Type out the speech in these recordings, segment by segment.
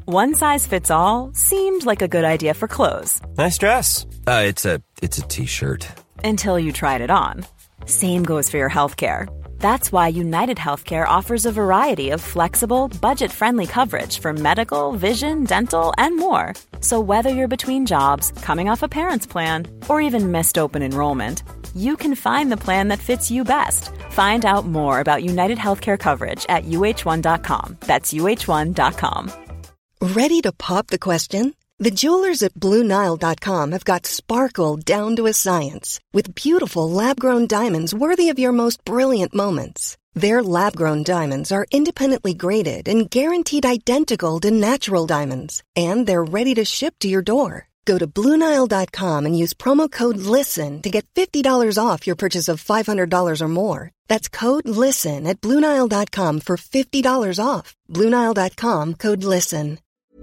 One size fits all seemed like a good idea for clothes. Nice dress. It's a t-shirt. Until you tried it on. Same goes for your healthcare. That's why United Healthcare offers a variety of flexible, budget-friendly coverage for medical, vision, dental, and more. So whether you're between jobs, coming off a parent's plan, or even missed open enrollment, you can find the plan that fits you best. Find out more about United Healthcare coverage at uh1.com. That's uh1.com. Ready to pop the question? The jewelers at BlueNile.com have got sparkle down to a science with beautiful lab-grown diamonds worthy of your most brilliant moments. Their lab-grown diamonds are independently graded and guaranteed identical to natural diamonds, and they're ready to ship to your door. Go to BlueNile.com and use promo code LISTEN to get $50 off your purchase of $500 or more. That's code LISTEN at BlueNile.com for $50 off. BlueNile.com, code LISTEN.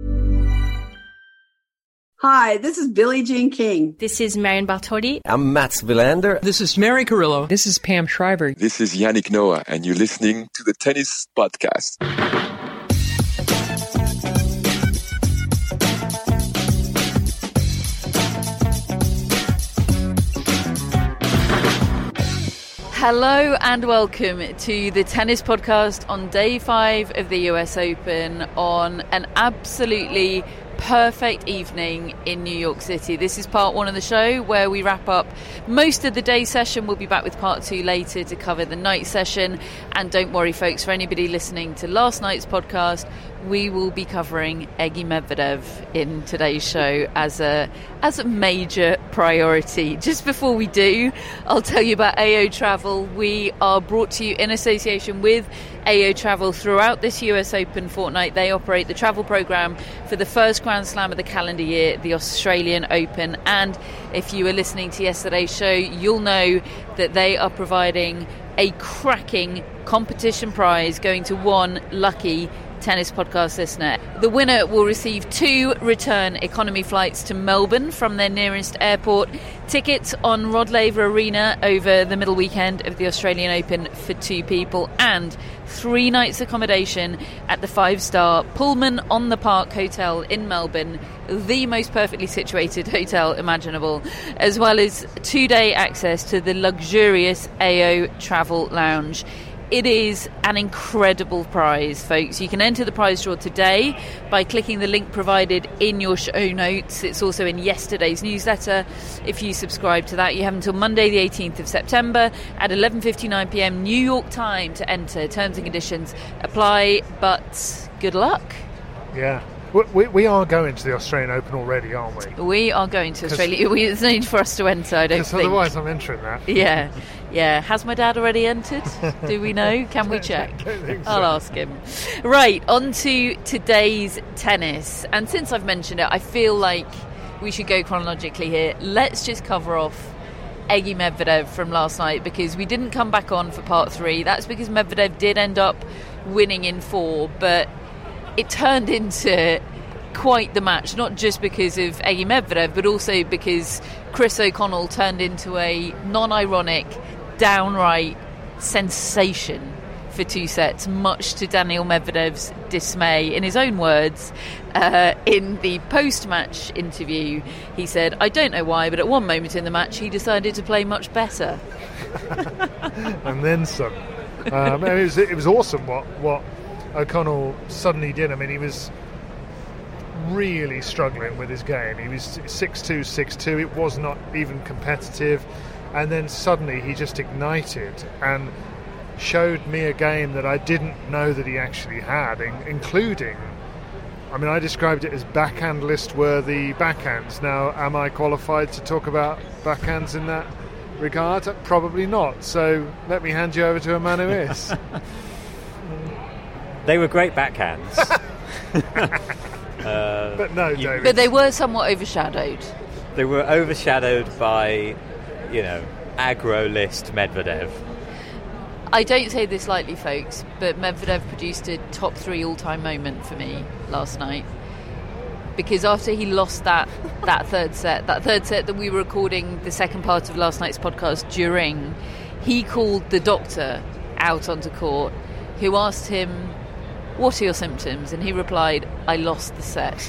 Hi, this is Billie Jean King. This is Marion Bartoli. I'm Mats Wilander. This is Mary Carrillo. This is Pam Schreiber. This is Yannick Noah, and you're listening to the Tennis Podcast. Hello and welcome to the Tennis Podcast on day 5 of the US Open on an absolutely perfect evening in New York City. This is part 1 of the show where we wrap up most of the day session. We'll be back with part 2 later to cover the night session. And don't worry, folks, for anybody listening to last night's podcast, we will be covering Eggy Medvedev in today's show as a major priority. Just before we do, I'll tell you about AO Travel. We are brought to you in association with AO Travel throughout this US Open fortnight. They operate the travel program for the first Grand Slam of the calendar year, the Australian Open. And if you were listening to yesterday's show, you'll know that they are providing a cracking competition prize going to one lucky Tennis Podcast listener. The winner will receive 2 return economy flights to Melbourne from their nearest airport, tickets on Rod Laver Arena over the middle weekend of the Australian Open for 2 people, and 3 nights accommodation at the 5-star Pullman on the Park Hotel in Melbourne, the most perfectly situated hotel imaginable, as well as 2-day access to the luxurious AO Travel Lounge. It is an incredible prize, folks. You can enter the prize draw today by clicking the link provided in your show notes. It's also in yesterday's newsletter. If you subscribe to that, you have until Monday the 18th of September at 11:59 p.m. New York time to enter. Terms and conditions apply, but good luck. Yeah. We are going to the Australian Open already, aren't we? We are going to Australia. There's no need for us to enter, I don't think. Otherwise I'm entering that. Yeah. Has my dad already entered? Do we know? Can we check? I don't think so. I'll ask him. Right, on to today's tennis. And since I've mentioned it, I feel like we should go chronologically here. Let's just cover off Eggy Medvedev from last night, because we didn't come back on for part 3. That's because Medvedev did end up winning in 4, but it turned into quite the match, not just because of Eggy Medvedev, but also because Chris O'Connell turned into a non-ironic, downright sensation for 2 sets, much to Daniil Medvedev's dismay. In his own words, in the post-match interview, he said, "I don't know why, but at one moment in the match he decided to play much better." And then some. It was awesome what O'Connell suddenly did. I mean, he was really struggling with his game. He was 6-2, 6-2. It was not even competitive. And then suddenly he just ignited and showed me a game that I didn't know that he actually had, including, I mean, I described it as backhand list-worthy backhands. Now, am I qualified to talk about backhands in that regard? Probably not. So let me hand you over to a man who is. They were great backhands. But no, David. But they were somewhat overshadowed. They were overshadowed by, aggro list Medvedev. I don't say this lightly, folks, but Medvedev produced a top 3 all-time moment for me last night. Because after he lost that third set that we were recording the second part of last night's podcast during, he called the doctor out onto court, who asked him what are your symptoms? And he replied, I lost the set.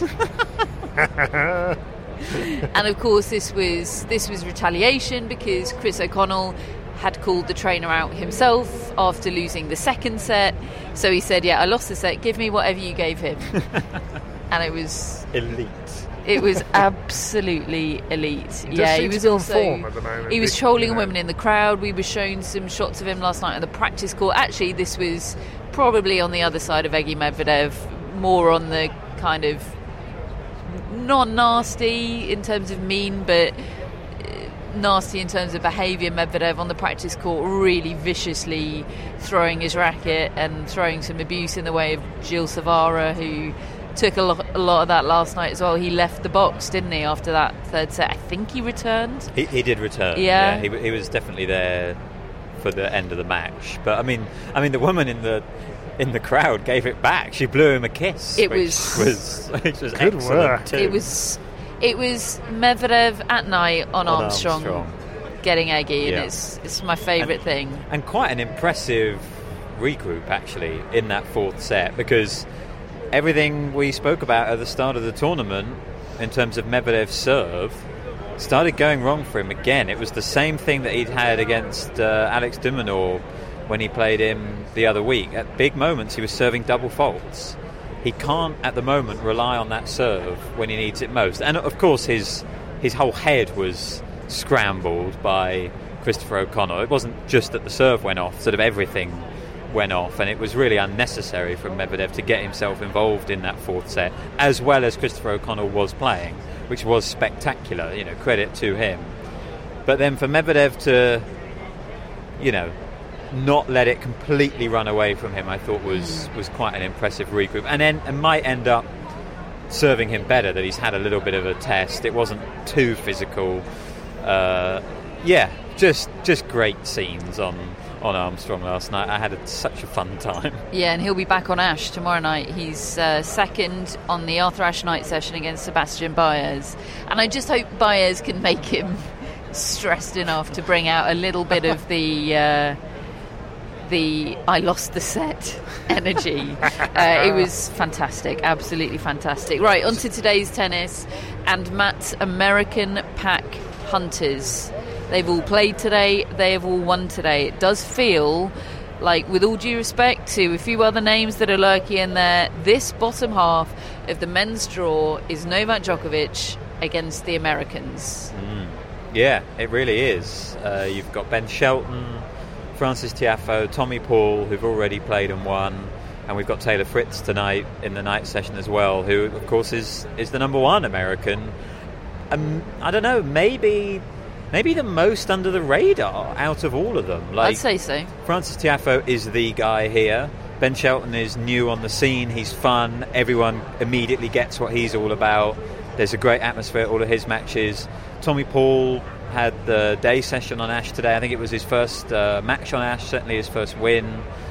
And of course this was retaliation, because Chris O'Connell had called the trainer out himself after losing the second set. So he said, I lost the set, give me whatever you gave him. And it was elite. It was absolutely elite. He was also form at the moment. He was trolling women in the crowd. We were shown some shots of him last night on the practice court. Actually, this was probably on the other side of Eggy Medvedev, more on the kind of not nasty in terms of mean, but nasty in terms of behaviour. Medvedev on the practice court really viciously throwing his racket and throwing some abuse in the way of Gilles Savara, who took a lot of that last night as well. He left the box, didn't he, after that third set? I think he returned. He did return. Yeah. He was definitely there for the end of the match. But I mean, the woman in the crowd gave it back. She blew him a kiss. Which was excellent work. too. It was Medvedev at night on Armstrong getting Eggy, and it's my favourite thing. And quite an impressive regroup actually in that fourth set, because everything we spoke about at the start of the tournament in terms of Medvedev's serve started going wrong for him again. It was the same thing that he'd had against Alex de Minaur when he played him the other week. At big moments he was serving double faults. He can't at the moment rely on that serve when he needs it most. And of course his whole head was scrambled by Christopher O'Connell. It wasn't just that the serve went off, sort of everything went off, and it was really unnecessary for Medvedev to get himself involved in that fourth set, as well as Christopher O'Connell was playing, which was spectacular, credit to him. But then for Medvedev to not let it completely run away from him, I thought was quite an impressive regroup, and might end up serving him better that he's had a little bit of a test. It wasn't too physical. Just great scenes on Armstrong last night. I had such a fun time. Yeah, and he'll be back on Ashe tomorrow night. He's second on the Arthur Ashe night session against Sebastian Baez, and I just hope Baez can make him stressed enough to bring out a little bit of the I lost the set energy. It was fantastic, absolutely fantastic. Right, on to today's tennis and Matt's American Pack Hunters. They've all played today, they have all won today. It does feel like, with all due respect to a few other names that are lurking in there, this bottom half of the men's draw is Novak Djokovic against the Americans. Yeah, it really is. You've got Ben Shelton, Francis Tiafoe, Tommy Paul, who've already played and won, and we've got Taylor Fritz tonight in the night session as well, who of course is the number one American. I don't know, maybe the most under the radar out of all of them. I'd say so. Francis Tiafoe is the guy here. Ben Shelton is new on the scene. He's fun. Everyone immediately gets what he's all about. There's a great atmosphere at all of his matches. Tommy Paul had the day session on Ashe today. I think it was his first match on Ashe, certainly his first win.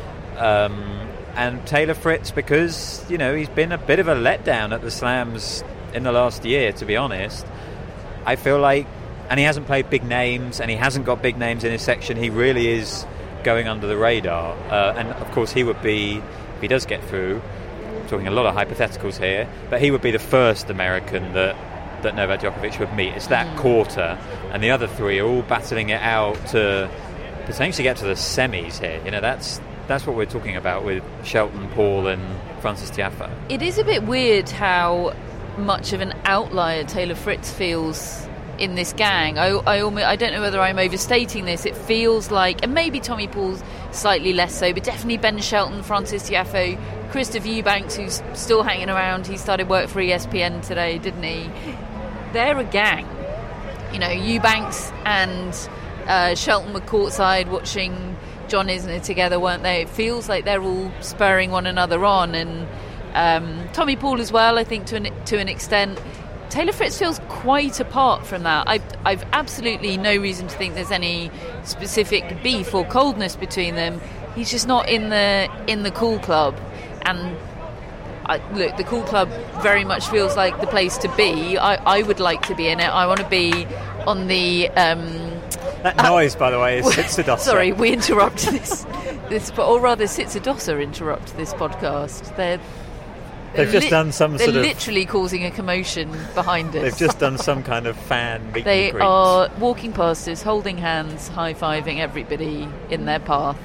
And Taylor Fritz, because he's been a bit of a letdown at the slams in the last year, to be honest. I feel like, and he hasn't played big names, and he hasn't got big names in his section. He really is going under the radar. And of course he would be, if he does get through, I'm talking a lot of hypotheticals here, but he would be the first American that Novak Djokovic would meet. It's that quarter, and the other three are all battling it out to potentially get to the semis here. That's what we're talking about with Shelton, Paul and Francis Tiafoe. It is a bit weird how much of an outlier Taylor Fritz feels in this gang. I don't know whether I'm overstating this. It feels like, and maybe Tommy Paul's slightly less so, but definitely Ben Shelton, Francis Tiafoe, Christopher Eubanks, who's still hanging around. He started work for ESPN today, didn't he? They're a gang. Eubanks and Shelton were courtside watching John Isner together, weren't they? It feels like they're all spurring one another on, and Tommy Paul as well, I think, to an extent. Taylor Fritz feels quite apart from that. I've absolutely no reason to think there's any specific beef or coldness between them. He's just not in the cool club, and look, the cool club very much feels like the place to be. I would like to be in it. I want to be on the that noise, by the way, is Sidasa. Sorry, we interrupt or rather Sitsadosa interrupt this podcast. They've just done some they're sort of... literally causing a commotion behind us. They've just done some kind of fan meet They and greet. are walking past us, holding hands, high-fiving everybody in their path.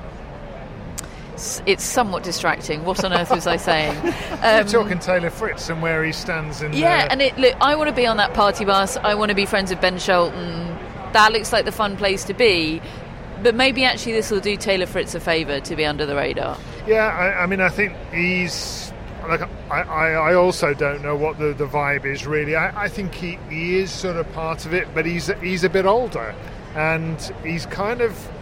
It's somewhat distracting. What on earth was I saying? You're talking Taylor Fritz and where he stands in look, I want to be on that party bus. I want to be friends with Ben Shelton. That looks like the fun place to be. But maybe actually this will do Taylor Fritz a favour to be under the radar. Yeah, I mean, I think he's... Like, I also don't know what the vibe is really. I think he is sort of part of it, but he's a bit older. And he's got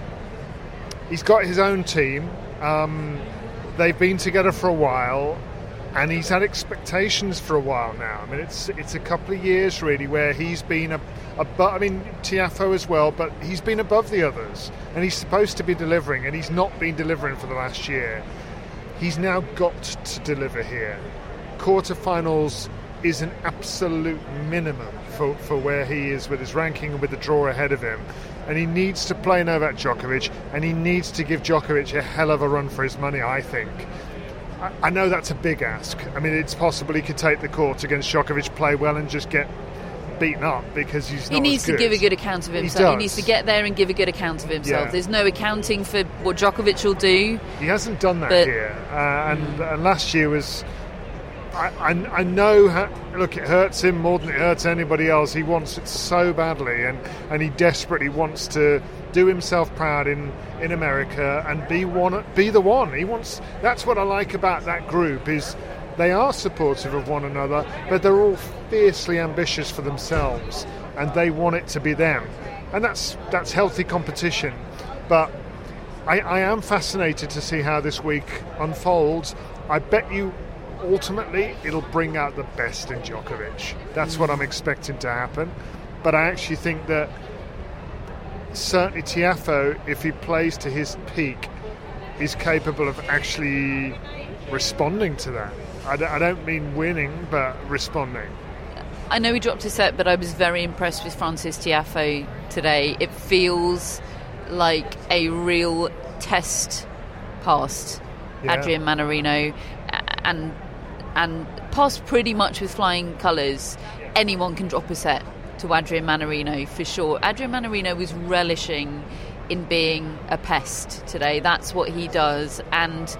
his own team. They've been together for a while, and he's had expectations for a while now. I mean, it's a couple of years really where he's been above. I mean, Tiafoe as well, but he's been above the others, and he's supposed to be delivering, and he's not been delivering for the last year. He's now got to deliver here. Quarterfinals is an absolute minimum for where he is with his ranking and with the draw ahead of him. And he needs to play Novak Djokovic, and he needs to give Djokovic a hell of a run for his money, I think. I know that's a big ask. I mean, it's possible he could take the court against Djokovic, play well, and just get beaten up because he's not He needs as good. to give a good account of himself. He needs to get there and give a good account of himself. Yeah. There's no accounting for what Djokovic will do. He hasn't done that here. And last year was... I know, look, it hurts him more than it hurts anybody else. He wants it so badly, and he desperately wants to do himself proud in America and be the one. He wants. That's what I like about that group, is they are supportive of one another, but they're all fiercely ambitious for themselves, and they want it to be them, and that's healthy competition. But I am fascinated to see how this week unfolds. I bet you ultimately it'll bring out the best in Djokovic. That's what I'm expecting to happen. But I actually think that certainly Tiafoe, if he plays to his peak, is capable of actually responding to that. I don't mean winning, but responding. I know he dropped a set, but I was very impressed with Francis Tiafoe today. It feels like a real test past Adrian Mannarino, and passed pretty much with flying colours. Anyone can drop a set to Adrian Mannarino for sure. Adrian Mannarino was relishing in being a pest today. That's what he does, and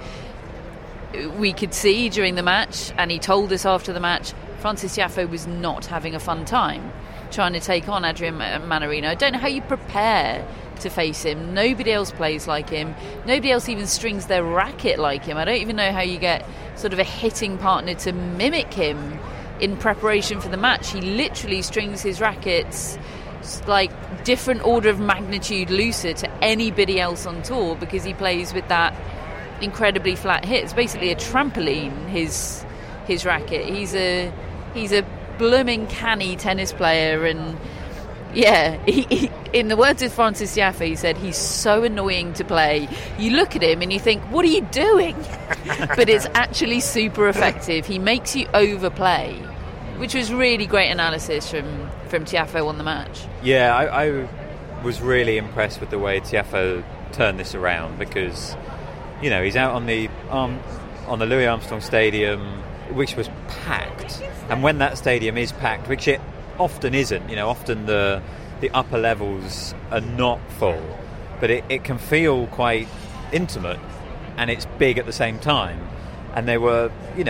we could see during the match, and he told us after the match, Francis Tiafoe was not having a fun time trying to take on Adrian Mannarino. I don't know how you prepare to face him. Nobody else plays like him. Nobody else even strings their racket like him. I don't even know how you get sort of a hitting partner to mimic him in preparation for the match. He literally strings his rackets like different order of magnitude looser to anybody else on tour, because he plays with that incredibly flat hit. It's basically a trampoline, his racket. He's a blooming canny tennis player, and yeah, he, in the words of Francis Tiafoe, he said he's so annoying to play. You look at him and you think, what are you doing? But it's actually super effective. He makes you overplay, which was really great analysis from Tiafoe on the match. Yeah, I was really impressed with the way Tiafoe turned this around, because, you know, he's out on the Louis Armstrong Stadium, which was packed, and when that stadium is packed, which it often isn't, you know, often the upper levels are not full, but it can feel quite intimate, and it's big at the same time. And they were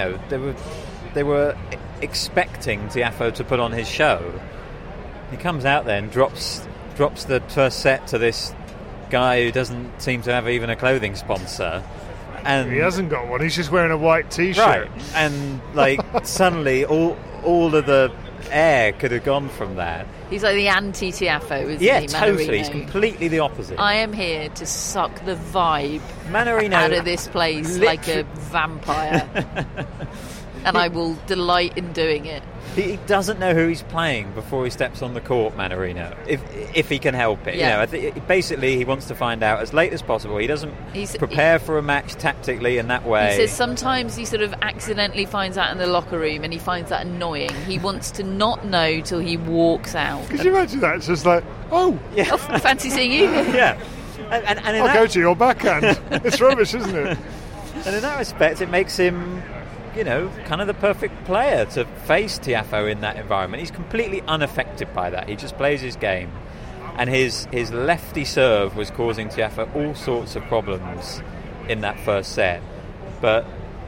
expecting Tiafoe to put on his show. He comes out there and drops the first set to this guy who doesn't seem to have even a clothing sponsor. And he hasn't got one. He's just wearing a white T-shirt. Right. And like suddenly all of the air could have gone from that. He's like the anti-Tiafoe, isn't he? Yeah, Mannarino. totally. He's completely the opposite. I am here to suck the vibe Mannarino out of this place like a vampire. And I will delight in doing it. He doesn't know who he's playing before he steps on the court, Mannarino, if he can help it. Yeah. You know, basically he wants to find out as late as possible. He doesn't prepare for a match tactically in that way. He says sometimes he sort of accidentally finds out in the locker room, and he finds that annoying. He wants to not know till he walks out. Could you imagine that? It's just like, oh, yeah. Oh, fancy seeing you. Yeah. And I'll go to your backhand. It's rubbish, isn't it? And in that respect, it makes him, kind of the perfect player to face Tiafoe in that environment. He's completely unaffected by that. He just plays his game. And his lefty serve was causing Tiafoe all sorts of problems in that first set. But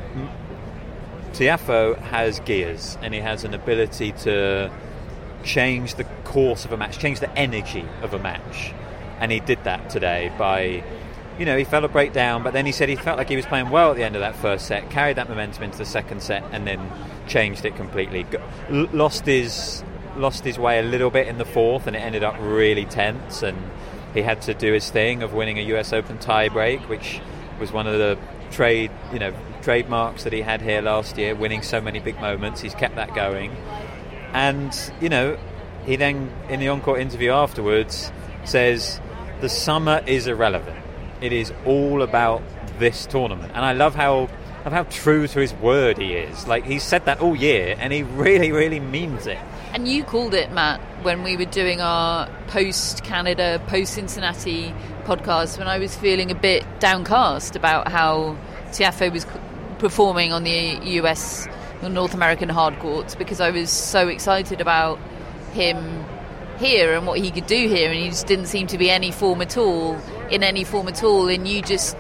Tiafoe has gears, and he has an ability to change the course of a match, change the energy of a match. And he did that today by... he fell a break down, but then he said he felt like he was playing well at the end of that first set, carried that momentum into the second set, and then changed it completely. Lost his way a little bit in the fourth, and it ended up really tense, and he had to do his thing of winning a US Open tie-break, which was one of the trademarks that he had here last year, winning so many big moments. He's kept that going. And, he then, in the on-court interview afterwards, says, the summer is irrelevant. It is all about this tournament. And I love how true to his word he is. Like, he's said that all year, and he really, really means it. And you called it, Matt, when we were doing our post-Canada, post-Cincinnati podcast, when I was feeling a bit downcast about how Tiafoe was performing on the US or North American hard courts, because I was so excited about him here and what he could do here, and he just didn't seem to be in any form at all, and you just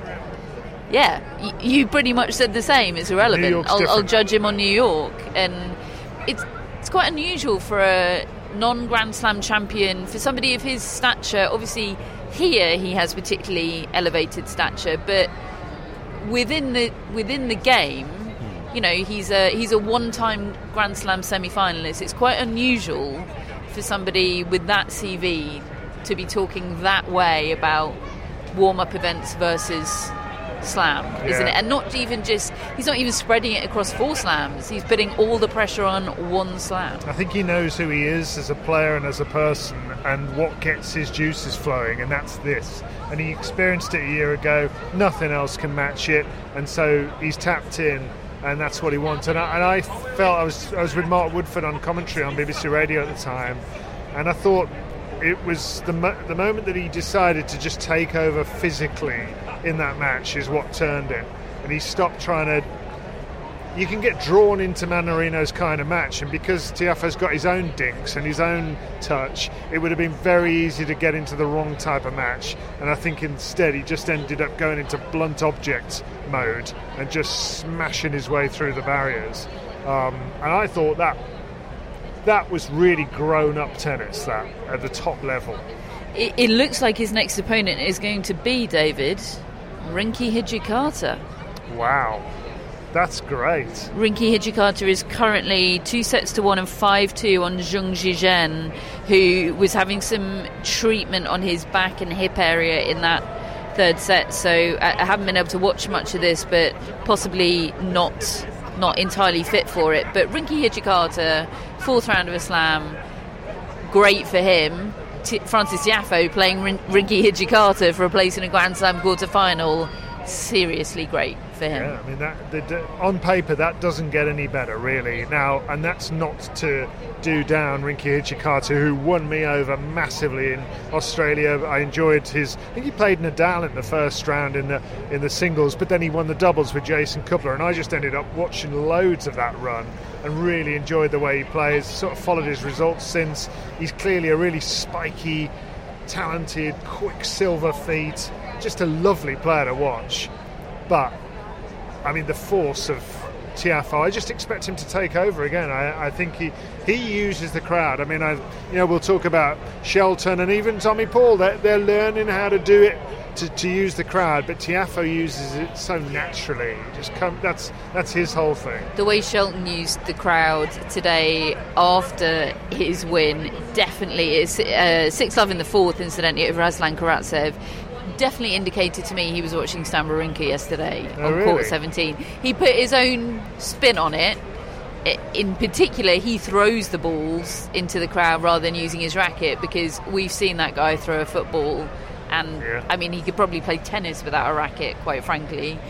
you pretty much said the same. It's irrelevant. I'll judge him on New York. And it's quite unusual for a non-Grand Slam champion, for somebody of his stature. Obviously here he has particularly elevated stature, but within the game, he's a one-time Grand Slam semi-finalist. It's quite unusual for somebody with that CV to be talking that way about warm-up events versus slam, isn't it? And he's not even spreading it across 4 slams. He's putting all the pressure on one slam. I think he knows who he is as a player and as a person, and what gets his juices flowing, and that's this. And he experienced it a year ago. Nothing else can match it, and so he's tapped in, and that's what he wants. And I felt I was with Mark Woodford on commentary on BBC Radio at the time, and I thought it was the moment that he decided to just take over physically in that match is what turned it. And he stopped trying to... You can get drawn into Mannarino's kind of match, and because Tiafoe's got his own dinks and his own touch, it would have been very easy to get into the wrong type of match. And I think instead he just ended up going into blunt object mode and just smashing his way through the barriers. And I thought that was really grown-up tennis, that at the top level. It looks like his next opponent is going to be, David, Rinky Hijikata. Wow, that's great. Rinky Hijikata is currently 2-1 and 5-2 on Zheng Zhizhen, who was having some treatment on his back and hip area in that third set. So I haven't been able to watch much of this, but possibly not entirely fit for it. But Rinky Hijikata, 4th round of a slam, great for him. Frances Tiafoe playing Rinky Hijikata for a place in a Grand Slam quarter-final, seriously great for him. Yeah, I mean, on paper that doesn't get any better, really. Now, and that's not to do down Rinky Hijikata, who won me over massively in Australia. I enjoyed I think he played Nadal in the first round in the singles, but then he won the doubles with Jason Kubler, and I just ended up watching loads of that run and really enjoyed the way he plays. Sort of followed his results since. He's clearly a really spiky, talented, quick silver feet, just a lovely player to watch. But I mean, the force of Tiafoe, I just expect him to take over again. I think he uses the crowd. I mean, we'll talk about Shelton and even Tommy Paul. They're learning how to do it, to use the crowd, but Tiafoe uses it so naturally. That's his whole thing. The way Shelton used the crowd today after his win definitely is 6-love in the fourth, incidentally, over Aslan Karatsev. Definitely indicated to me he was watching Stan Wawrinka yesterday on court 17. He put his own spin on it. In particular, he throws the balls into the crowd rather than using his racket, because we've seen that guy throw a football, and I mean, he could probably play tennis without a racket, quite frankly.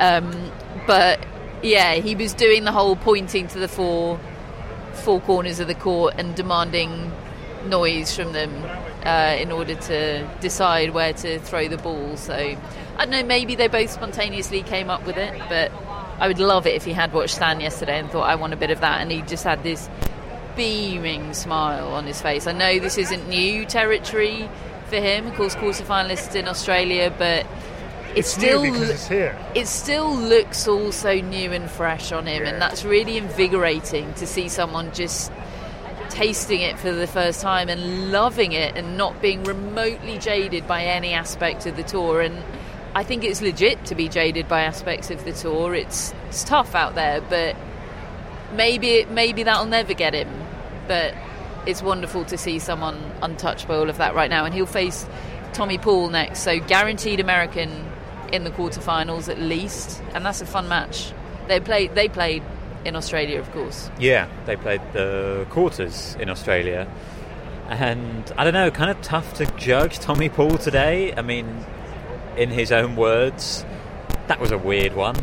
But yeah, he was doing the whole pointing to the four corners of the court and demanding noise from them in order to decide where to throw the ball. So I don't know, maybe they both spontaneously came up with it, but I would love it if he had watched Stan yesterday and thought, I want a bit of that, and he just had this beaming smile on his face. I know this isn't new territory for him, of course, quarterfinalists in Australia, but it still looks also new and fresh on him, and that's really invigorating to see someone just tasting it for the first time and loving it and not being remotely jaded by any aspect of the tour. And I think it's legit to be jaded by aspects of the tour. It's tough out there, but maybe that'll never get him. But it's wonderful to see someone untouched by all of that right now. And he'll face Tommy Paul next, so guaranteed American in the quarterfinals at least, and that's a fun match. They played in Australia, of course. Yeah, they played the quarters in Australia, and I don't know, kind of tough to judge Tommy Paul today. I mean, in his own words, that was a weird one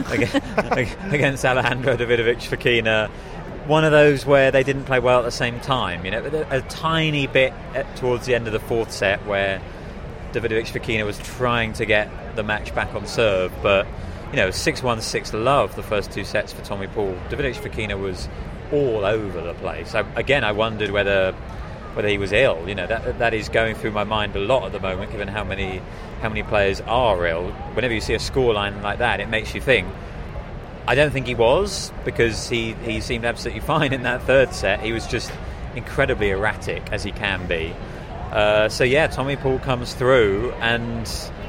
against Alejandro Davidovich Fokina. One of those where they didn't play well at the same time. A tiny bit towards the end of the fourth set where Davidovich Fokina was trying to get the match back on serve, but 6-1, 6-love the first two sets for Tommy Paul. Davidovich Fokina was all over the place. I wondered whether he was ill. That is going through my mind a lot at the moment, given how many players are ill. Whenever you see a scoreline like that, it makes you think. I don't think he was, because he seemed absolutely fine in that third set. He was just incredibly erratic, as he can be. Tommy Paul comes through, and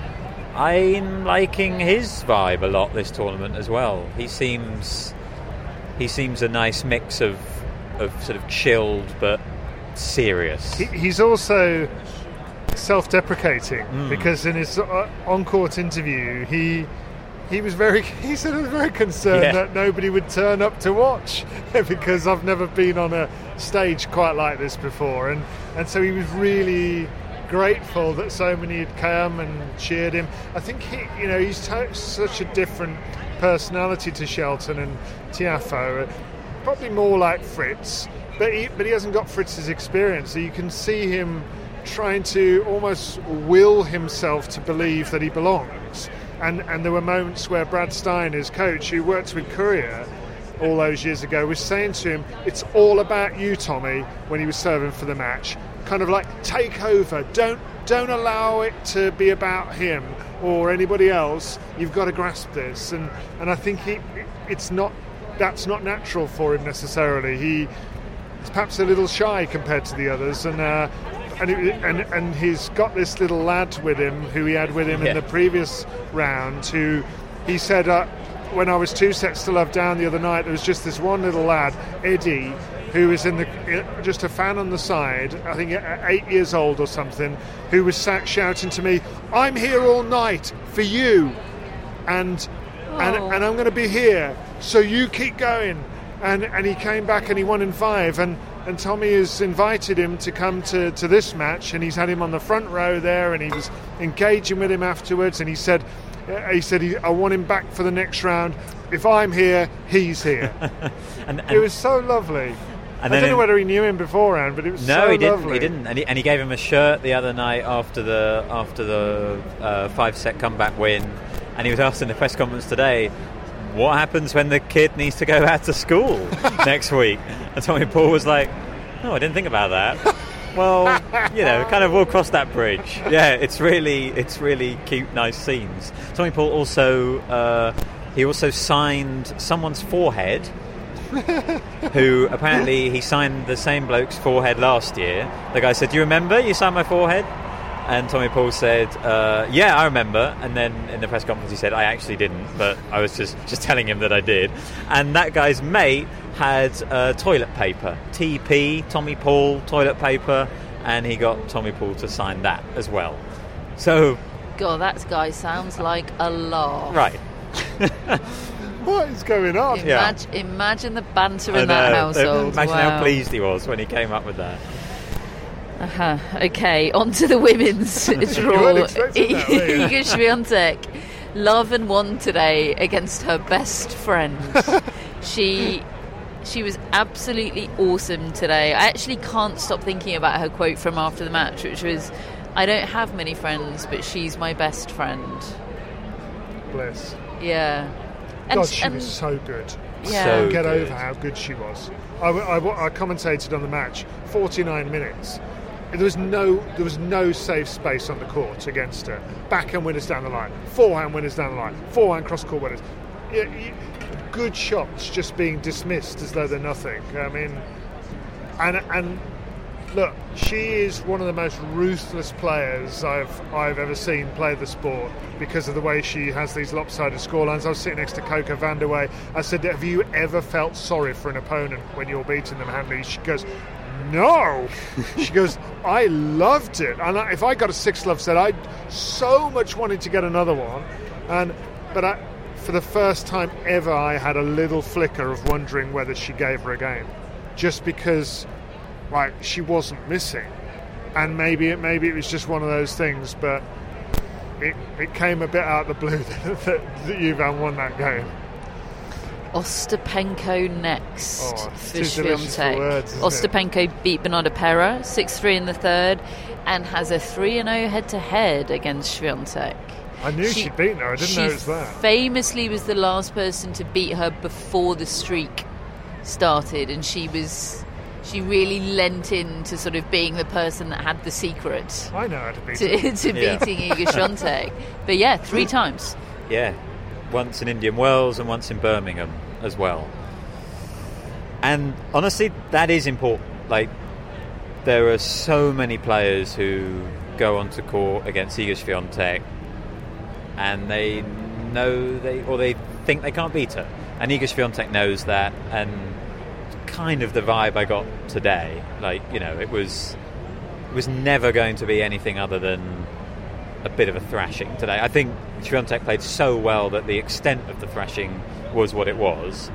I'm liking his vibe a lot this tournament as well. He seems a nice mix of sort of chilled but serious. He's also self-deprecating, because in his on-court interview he said he was very concerned that nobody would turn up to watch because I've never been on a stage quite like this before, and so he was really grateful that so many had come and cheered him. I think he's such a different personality to Shelton and Tiafoe, probably more like Fritz, but he hasn't got Fritz's experience, so you can see him trying to almost will himself to believe that he belongs. And there were moments where Brad Stein, his coach, who worked with Courier all those years ago, was saying to him, it's all about you, Tommy, when he was serving for the match. Kind of like, take over. Don't allow it to be about him or anybody else. You've got to grasp this. And I think that's not natural for him necessarily. He's perhaps a little shy compared to the others, and he's got this little lad with him who he had with him in the previous round, who he said when I was 2-0 down the other night, there was just this one little lad, Eddie, who was just a fan on the side, I think 8 years old or something, who was shouting to me, I'm here all night for you, and I'm going to be here, so you keep going. And he came back and he won in 5, and Tommy has invited him to come to this match, and he's had him on the front row there, and he was engaging with him afterwards, and he said I want him back for the next round. If I'm here, he's here. and it was so lovely. And I don't know whether he knew him beforehand, but it was so lovely. No, he didn't. And he gave him a shirt the other night after the 5-set comeback win, and he was asked in the press conference today, what happens when the kid needs to go back to school next week? And Tommy Paul was like, I didn't think about that. Well, kind of we'll cross that bridge. Yeah, it's really cute, nice scenes. Tommy Paul also signed someone's forehead, who apparently he signed the same bloke's forehead last year. The guy said, do you remember you signed my forehead? And Tommy Paul said, yeah, I remember. And then in the press conference he said, I actually didn't, but I was just telling him that I did. And that guy's mate had toilet paper, TP, Tommy Paul toilet paper, and he got Tommy Paul to sign that as well. So, God, that guy sounds like a laugh. Right. What is going on? Imagine the banter in that household. Imagine how pleased he was when he came up with that. Okay, on to the women's draw. Iga Swiatek, love and won today against her best friend. She She was absolutely awesome today. I actually can't stop thinking about her quote from after the match, which was, "I don't have many friends, but she's my best friend." Bless. Yeah. God, she was so good. Yeah. So Get good. over how good she was. I commentated on the match. 49 minutes. There was no safe space on the court against her. Backhand winners down the line, forehand winners down the line, forehand cross-court winners. Good shots just being dismissed as though they're nothing. I mean, and look, she is one of the most ruthless players I've ever seen play the sport because of the way she has these lopsided scorelines. I was sitting next to Coco van der Wey. I said, "Have you ever felt sorry for an opponent when you're beating them handily?" She goes, "No." She goes, "I loved it, and if I got a 6-love set, I so much wanted to get another one." But for the first time ever, I had a little flicker of wondering whether she gave her a game, just because, like, she wasn't missing, and maybe it was just one of those things. But it came a bit out of the blue that Juvan won that game. Ostapenko next for Swiatek. Ostapenko beat Bernarda Pera 6-3 in the third and has a 3-0 head-to-head against Swiatek. I knew she'd beaten her. I didn't know it was that. She famously was the last person to beat her before the streak started, and she really lent into sort of being the person that had the secret. I know how to beat to beating Iga Swiatek. But yeah, 3 times. Yeah, once in Indian Wells and once in Birmingham as well. And honestly, that is important. Like, there are so many players who go onto court against Iga Swiatek and they know they think they can't beat her. And Iga Swiatek knows that, and kind of the vibe I got today. Like, you know, it was never going to be anything other than a bit of a thrashing today. I think Swiatek played so well that the extent of the thrashing was what it was.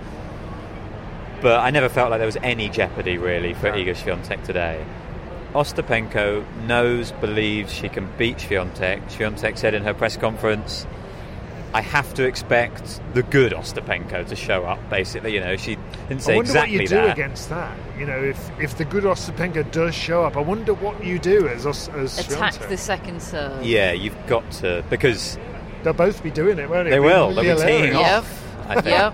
But I never felt like there was any jeopardy, really, for Iga Swiatek today. Ostapenko believes she can beat Swiatek. Swiatek said in her press conference, "I have to expect the good Ostapenko to show up," basically. You know, she didn't say exactly that. I wonder what you do against that. You know, if the good Ostapenko does show up, I wonder what you do as attack Swiatek. the second serve. Yeah, you've got to, because they'll both be doing it, won't it? They will. They'll be teeing off. I think. Yep.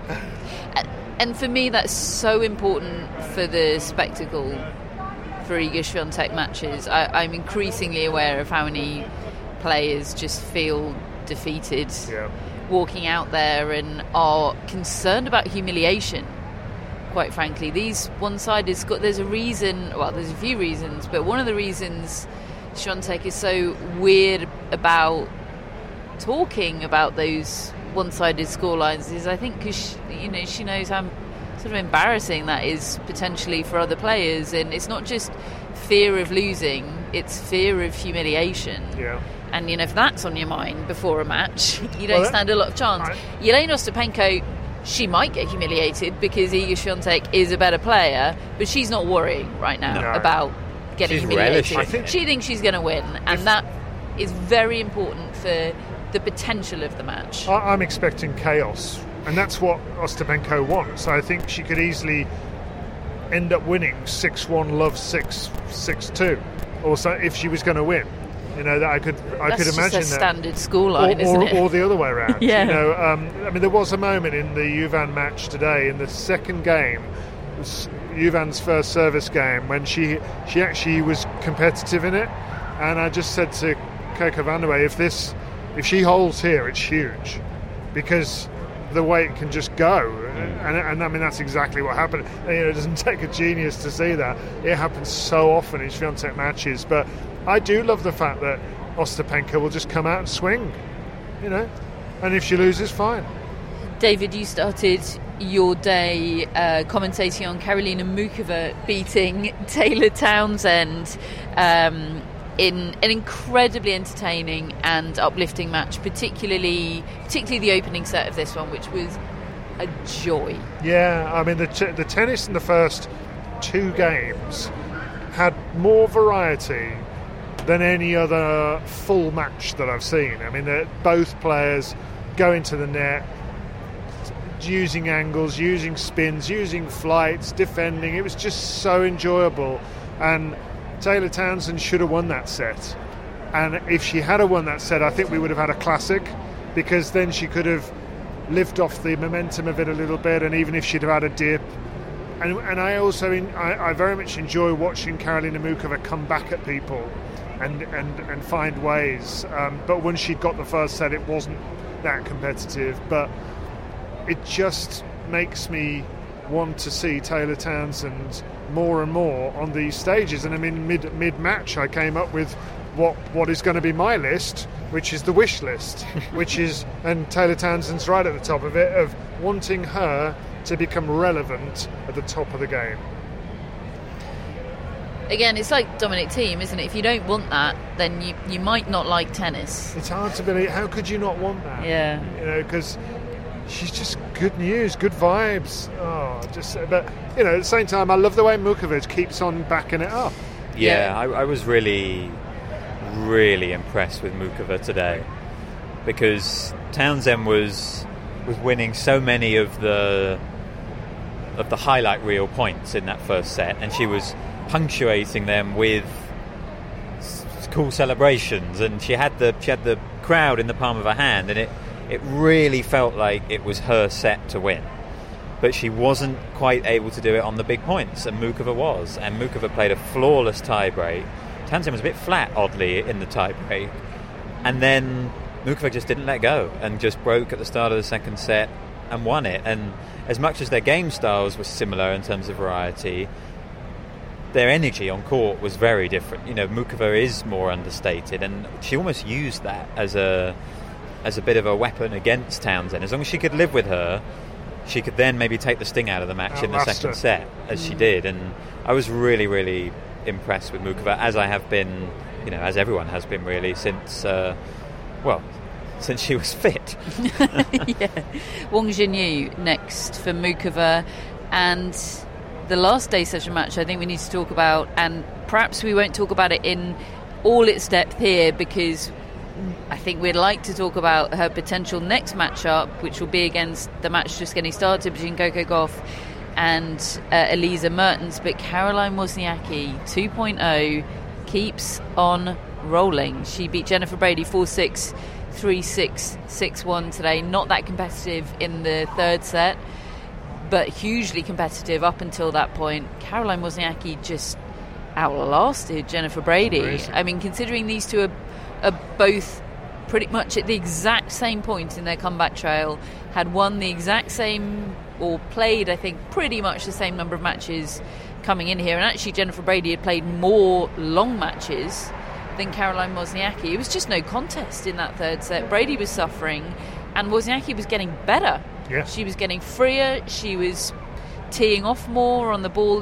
And for me, that's so important for the spectacle for Iga Swiatek matches. I'm increasingly aware of how many players just feel defeated walking out there and are concerned about humiliation, quite frankly. These one-sided there's a reason, well, there's a few reasons, but one of the reasons Swiatek is so weird about talking about those one-sided scorelines is, I think, because she knows how sort of embarrassing that is potentially for other players, and it's not just fear of losing, it's fear of humiliation. Yeah. And if that's on your mind before a match, you don't stand a lot of chance. Yelena Ostapenko, she might get humiliated because Iga Swiatek is a better player, but she's not worrying right now about getting humiliated. She thinks she's going to win, and that is very important for the potential of the match. I'm expecting chaos, and that's what Ostapenko wants. I think she could easily end up winning 6-1, love 6, 6-2, or so if she was going to win. You know, that I could imagine just a that standard scoreline, isn't it? Or the other way around. Yeah. You know, I mean, there was a moment in the Juvan match today, in the second game, Juvan's first service game, when she actually was competitive in it, and I just said to Coco van der Wey, if she holds here, it's huge, because the way it can just go, and I mean, that's exactly what happened. It doesn't take a genius to see that. It happens so often in Swiatek matches, but I do love the fact that Ostapenko will just come out and swing, and if she loses, fine. David, you started your day commentating on Karolina Muchova beating Taylor Townsend in an incredibly entertaining and uplifting match, particularly the opening set of this one, which was a joy. Yeah, I mean, the tennis in the first 2 games had more variety than any other full match that I've seen. I mean, both players go into the net, using angles, using spins, using flights, defending. It was just so enjoyable. And Taylor Townsend should have won that set. And if she had won that set, I think we would have had a classic, because then she could have lived off the momentum of it a little bit, and even if she'd have had a dip. And I also I very much enjoy watching Karolina Muchova come back at people and find ways. But when she got the first set, it wasn't that competitive. But it just makes me want to see Taylor Townsend more and more on these stages. And I mean, mid-match, I came up with what is going to be my list, which is the wish list, which is, and Taylor Townsend's right at the top of it, of wanting her to become relevant at the top of the game. Again, it's like Dominic Thiem, isn't it? If you don't want that, then you might not like tennis. It's hard to believe. How could you not want that? Yeah. You know, because she's just good news, good vibes. But you know, at the same time, I love the way Muchova keeps on backing it up. Yeah, I was really impressed with Muchova today, because Townsend was winning so many of the highlight reel points in that first set, and she was punctuating them with cool celebrations, and she had the crowd in the palm of her hand, and it really felt like it was her set to win. But she wasn't quite able to do it on the big points, and Muchova was. And Muchova played a flawless tie-break. Townsend was a bit flat, oddly, in the tie-break. And then Muchova just didn't let go and just broke at the start of the second set and won it. And as much as their game styles were similar in terms of variety, their energy on court was very different. You know, Muchova is more understated, and she almost used that as a bit of a weapon against Townsend. As long as she could live with her, she could then maybe take the sting out of the match in the second set, as she did. And I was really impressed with Muchova, as I have been, you know, as everyone has been really since she was fit. Yeah. Wang Jinyu next for Muchova, and the last day session match I think we need to talk about, and perhaps we won't talk about it in all its depth here, because I think we'd like to talk about her potential next matchup, which will be against the match just getting started between Coco Gauff and Elisa Mertens. But Caroline Wozniacki 2.0 keeps on rolling. She beat Jennifer Brady 4-6, 3-6, 6-1 today. Not that competitive in the third set, but hugely competitive up until that point. Caroline Wozniacki just outlasted Jennifer Brady. Amazing. I mean, considering these two are both pretty much at the exact same point in their comeback trail, had won the exact same, or played, I think, pretty much the same number of matches coming in here. And actually Jennifer Brady had played more long matches than Caroline Wozniacki. It was just no contest in that third set. Brady was suffering, and Wozniacki was getting better. Yeah. She was getting freer, she was teeing off more on the ball.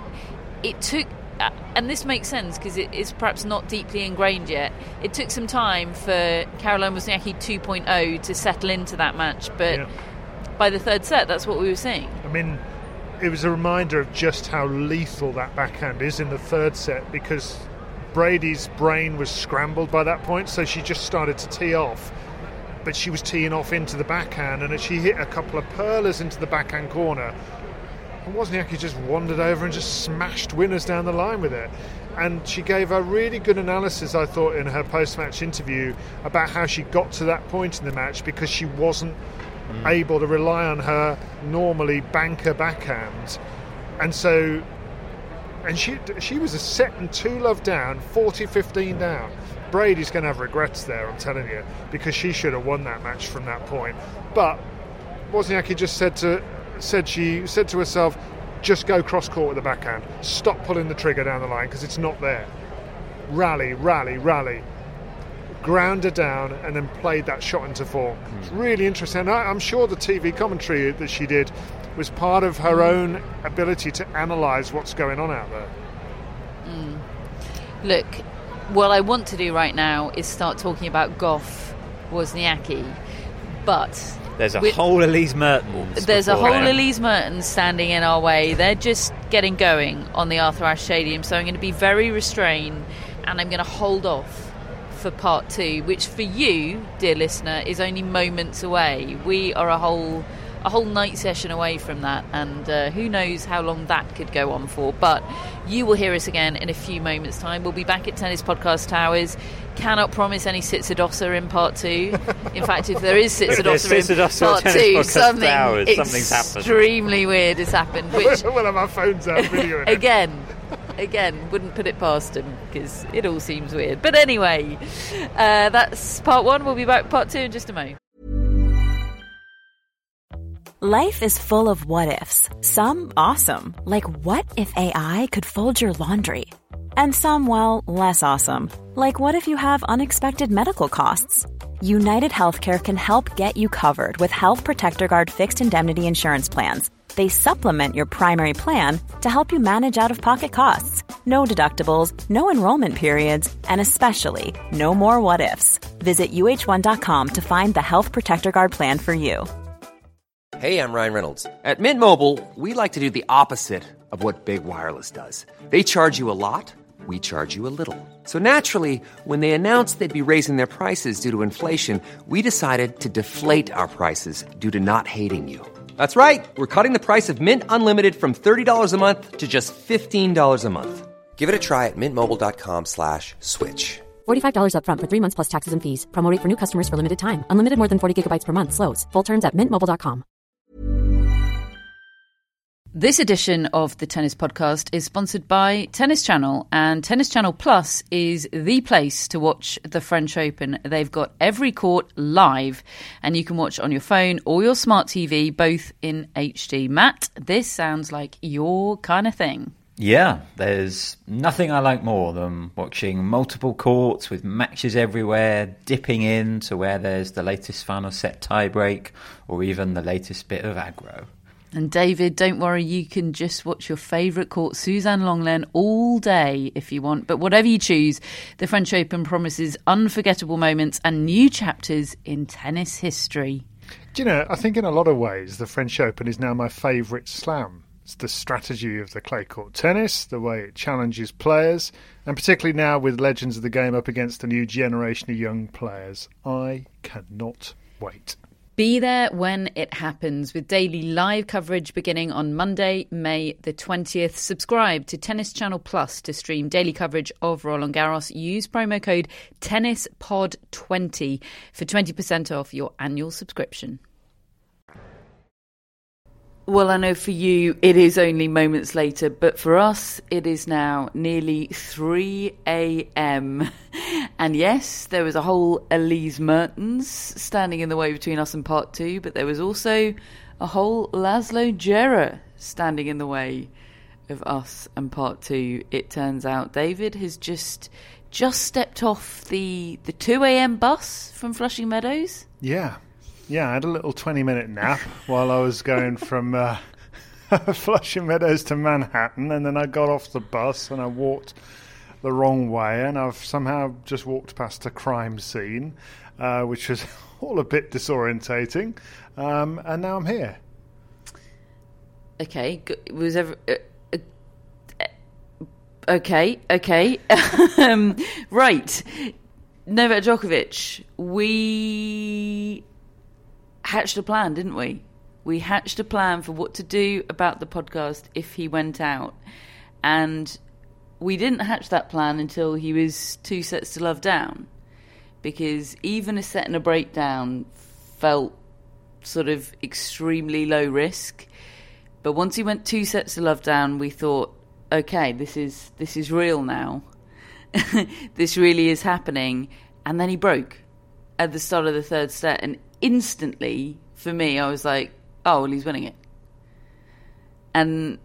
It took, and this makes sense because it is perhaps not deeply ingrained yet, it took some time for Caroline Wozniacki 2.0 to settle into that match, but by the third set, that's what we were seeing. I mean, it was a reminder of just how lethal that backhand is in the third set, because Brady's brain was scrambled by that point, so she just started to tee off, but she was teeing off into the backhand, and as she hit a couple of perlers into the backhand corner, Wozniacki just wandered over and just smashed winners down the line with it. And she gave a really good analysis, I thought, in her post-match interview about how she got to that point in the match, because she wasn't able to rely on her normally banker backhand. And so, and she was a set and 2-love down, 40-15 down. Brady's going to have regrets there, I'm telling you, because she should have won that match from that point. But Wozniacki just said to herself, just go cross court with the backhand, stop pulling the trigger down the line because it's not there, rally, ground her down, and then played that shot into form. It's really interesting. I'm sure the TV commentary that she did was part of her own ability to analyse what's going on out there. Look, what I want to do right now is start talking about Gauff Wozniacki, but there's a whole Elise Mertens. There's a whole Elise Mertens standing in our way. They're just getting going on the Arthur Ashe Stadium, so I'm going to be very restrained, and I'm going to hold off for part two, which for you, dear listener, is only moments away. We are a whole a whole night session away from that, and who knows how long that could go on for. But you will hear us again in a few moments' time. We'll be back at Tennis Podcast Towers. Cannot promise any Sitsadossa in part 2. In fact, if there is Sitsadossa in part 2, something's extremely weird has happened. Which, well, my phone's out videoing Again, wouldn't put it past him, because it all seems weird. But anyway, that's part 1. We'll be back with part 2 in just a moment. Life is full of what-ifs. Some awesome, like what if AI could fold your laundry? And some, well, less awesome, like what if you have unexpected medical costs? United Healthcare can help get you covered with Health Protector Guard fixed indemnity insurance plans. They supplement your primary plan to help you manage out-of-pocket costs. No deductibles, no enrollment periods, and especially no more what-ifs. Visit UH1.com to find the Health Protector Guard plan for you. Hey, I'm Ryan Reynolds. At Mint Mobile, we like to do the opposite of what Big Wireless does. They charge you a lot, we charge you a little. So naturally, when they announced they'd be raising their prices due to inflation, we decided to deflate our prices due to not hating you. That's right. We're cutting the price of Mint Unlimited from $30 a month to just $15 a month. Give it a try at mintmobile.com/switch. $45 up front for 3 months plus taxes and fees. Promo rate for new customers for limited time. Unlimited more than 40 gigabytes per month. Slows full terms at mintmobile.com. This edition of the Tennis Podcast is sponsored by Tennis Channel, and Tennis Channel Plus is the place to watch the French Open. They've got every court live, and you can watch on your phone or your smart TV, both in HD. Matt, this sounds like your kind of thing. Yeah, there's nothing I like more than watching multiple courts with matches everywhere, dipping in to where there's the latest final set tiebreak or even the latest bit of aggro. And David, don't worry, you can just watch your favourite court, Suzanne Lenglen, all day if you want. But whatever you choose, the French Open promises unforgettable moments and new chapters in tennis history. Do you know, I think in a lot of ways the French Open is now my favourite slam. It's the strategy of the clay court tennis, the way it challenges players, and particularly now with legends of the game up against a new generation of young players. I cannot wait. Be there when it happens with daily live coverage beginning on Monday, May the 20th. Subscribe to Tennis Channel Plus to stream daily coverage of Roland Garros. Use promo code TennisPod20 for 20% off your annual subscription. Well, I know for you it is only moments later, but for us it is now nearly 3 a.m. And yes, there was a whole Elise Mertens standing in the way between us and part 2, but there was also a whole Laszlo Djere standing in the way of us and part 2. It turns out David has just stepped off the 2 a.m. bus from Flushing Meadows. Yeah, I had a little 20-minute nap while I was going from Flushing Meadows to Manhattan, and then I got off the bus and I walked the wrong way, and I've somehow just walked past a crime scene, which was all a bit disorientating, and now I'm here. Okay, was ever... Okay. Right. Novak Djokovic, we hatched a plan, didn't we? We hatched a plan for what to do about the podcast if he went out. And we didn't hatch that plan until he was 2 sets to love down. Because even a set and a breakdown felt sort of extremely low risk. But once he went 2 sets to love down, we thought, okay, this is real now. This really is happening. And then he broke at the start of the third set, and instantly, for me, I was like, oh, well, he's winning it. And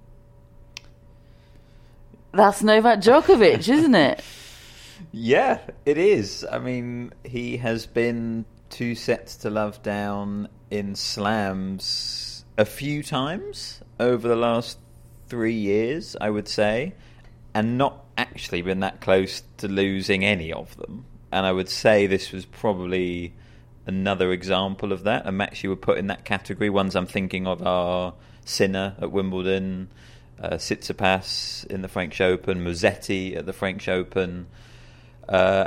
that's Novak Djokovic, isn't it? Yeah, it is. I mean, he has been 2 sets to love down in slams a few times over the last 3 years, I would say, and not actually been that close to losing any of them. And I would say this was probably another example of that. A match you would put in that category. Ones I'm thinking of are Sinner at Wimbledon, Tsitsipas in the French Open, Musetti at the French Open.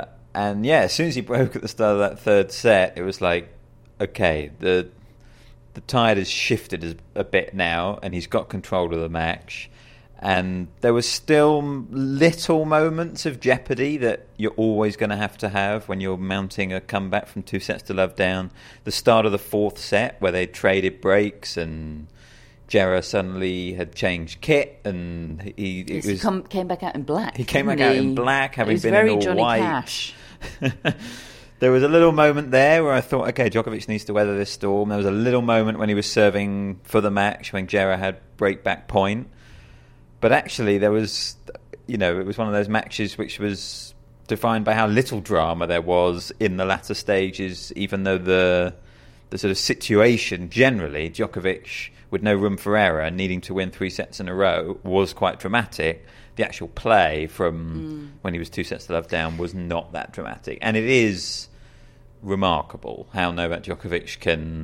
And yeah, as soon as he broke at the start of that third set, it was like, okay, the the tide has shifted a bit now, and he's got control of the match. And there was still little moments of jeopardy that you're always going to have when you're mounting a comeback from 2-0 down. The start of the fourth set, where they traded breaks, and Jera suddenly had changed kit, and he came back out in black. He came back out in black, having been in all Johnny white. Cash. There was a little moment there where I thought, okay, Djokovic needs to weather this storm. There was a little moment when he was serving for the match, when Jera had break-back point. But actually, there was, it was one of those matches which was defined by how little drama there was in the latter stages, even though the sort of situation generally, Djokovic with no room for error, needing to win 3 sets in a row, was quite dramatic. The actual play from when he was 2-0 down was not that dramatic. And it is remarkable how Novak Djokovic can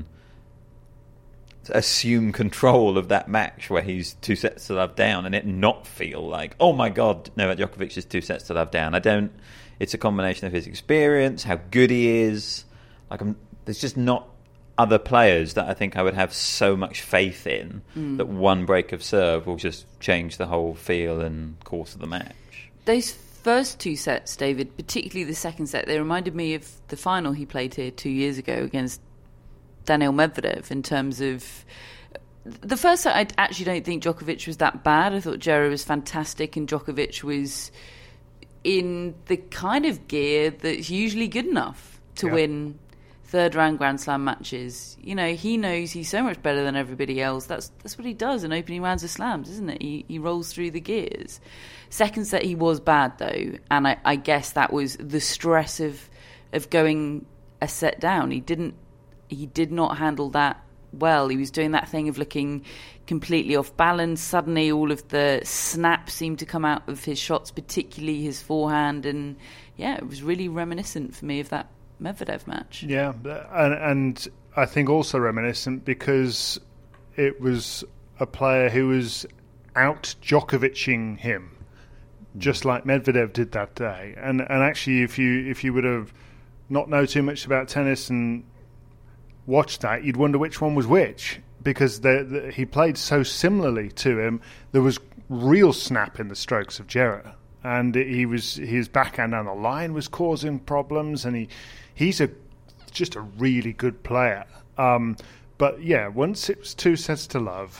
assume control of that match where he's 2-0 down and it not feel like, oh my God, Novak Djokovic is 2-0 down. It's a combination of his experience, how good he is. There's just not other players that I think I would have so much faith in that one break of serve will just change the whole feel and course of the match. Those first 2 sets, David, particularly the second set, they reminded me of the final he played here 2 years ago against Daniil Medvedev, in terms of the first set. I actually don't think Djokovic was that bad. I thought Jera was fantastic, and Djokovic was in the kind of gear that's usually good enough to win third round Grand Slam matches. He knows he's so much better than everybody else. That's what he does in opening rounds of slams, isn't it? He rolls through the gears. Second set he was bad though, and I guess that was the stress of going a set down. He did not handle that well. He was doing that thing of looking completely off balance. Suddenly all of the snaps seemed to come out of his shots, particularly his forehand, and it was really reminiscent for me of that Medvedev match. Yeah, and I think also reminiscent because it was a player who was out Djokovicing him, just like Medvedev did that day. And actually, if you would have not know too much about tennis and watched that, you'd wonder which one was which, because he played so similarly to him. There was real snap in the strokes of Jera, and his backhand down the line was causing problems, and he's just a really good player. But once it was 2-0,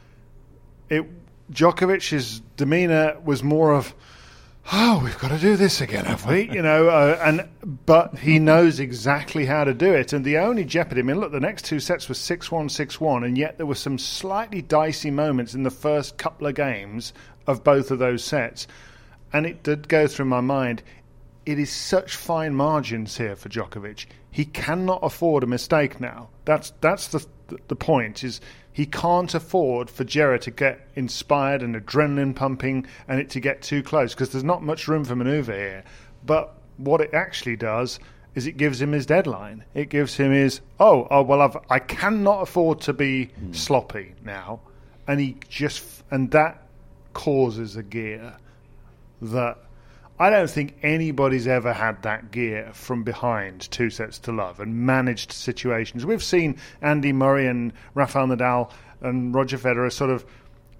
Djokovic's demeanour was more of, oh, we've got to do this again, have we? But he knows exactly how to do it. And the only jeopardy, look, the next 2 sets were 6-1, 6-1, and yet there were some slightly dicey moments in the first couple of games of both of those sets. And it did go through my mind, it is such fine margins here for Djokovic. He cannot afford a mistake now. That's the point, is he can't afford for Jera to get inspired and adrenaline pumping and it to get too close, because there's not much room for manoeuvre here. But what it actually does is it gives him his deadline. It gives him his, I cannot afford to be sloppy now. And that causes a gear that I don't think anybody's ever had that gear from behind 2-0 and managed situations. We've seen Andy Murray and Rafael Nadal and Roger Federer sort of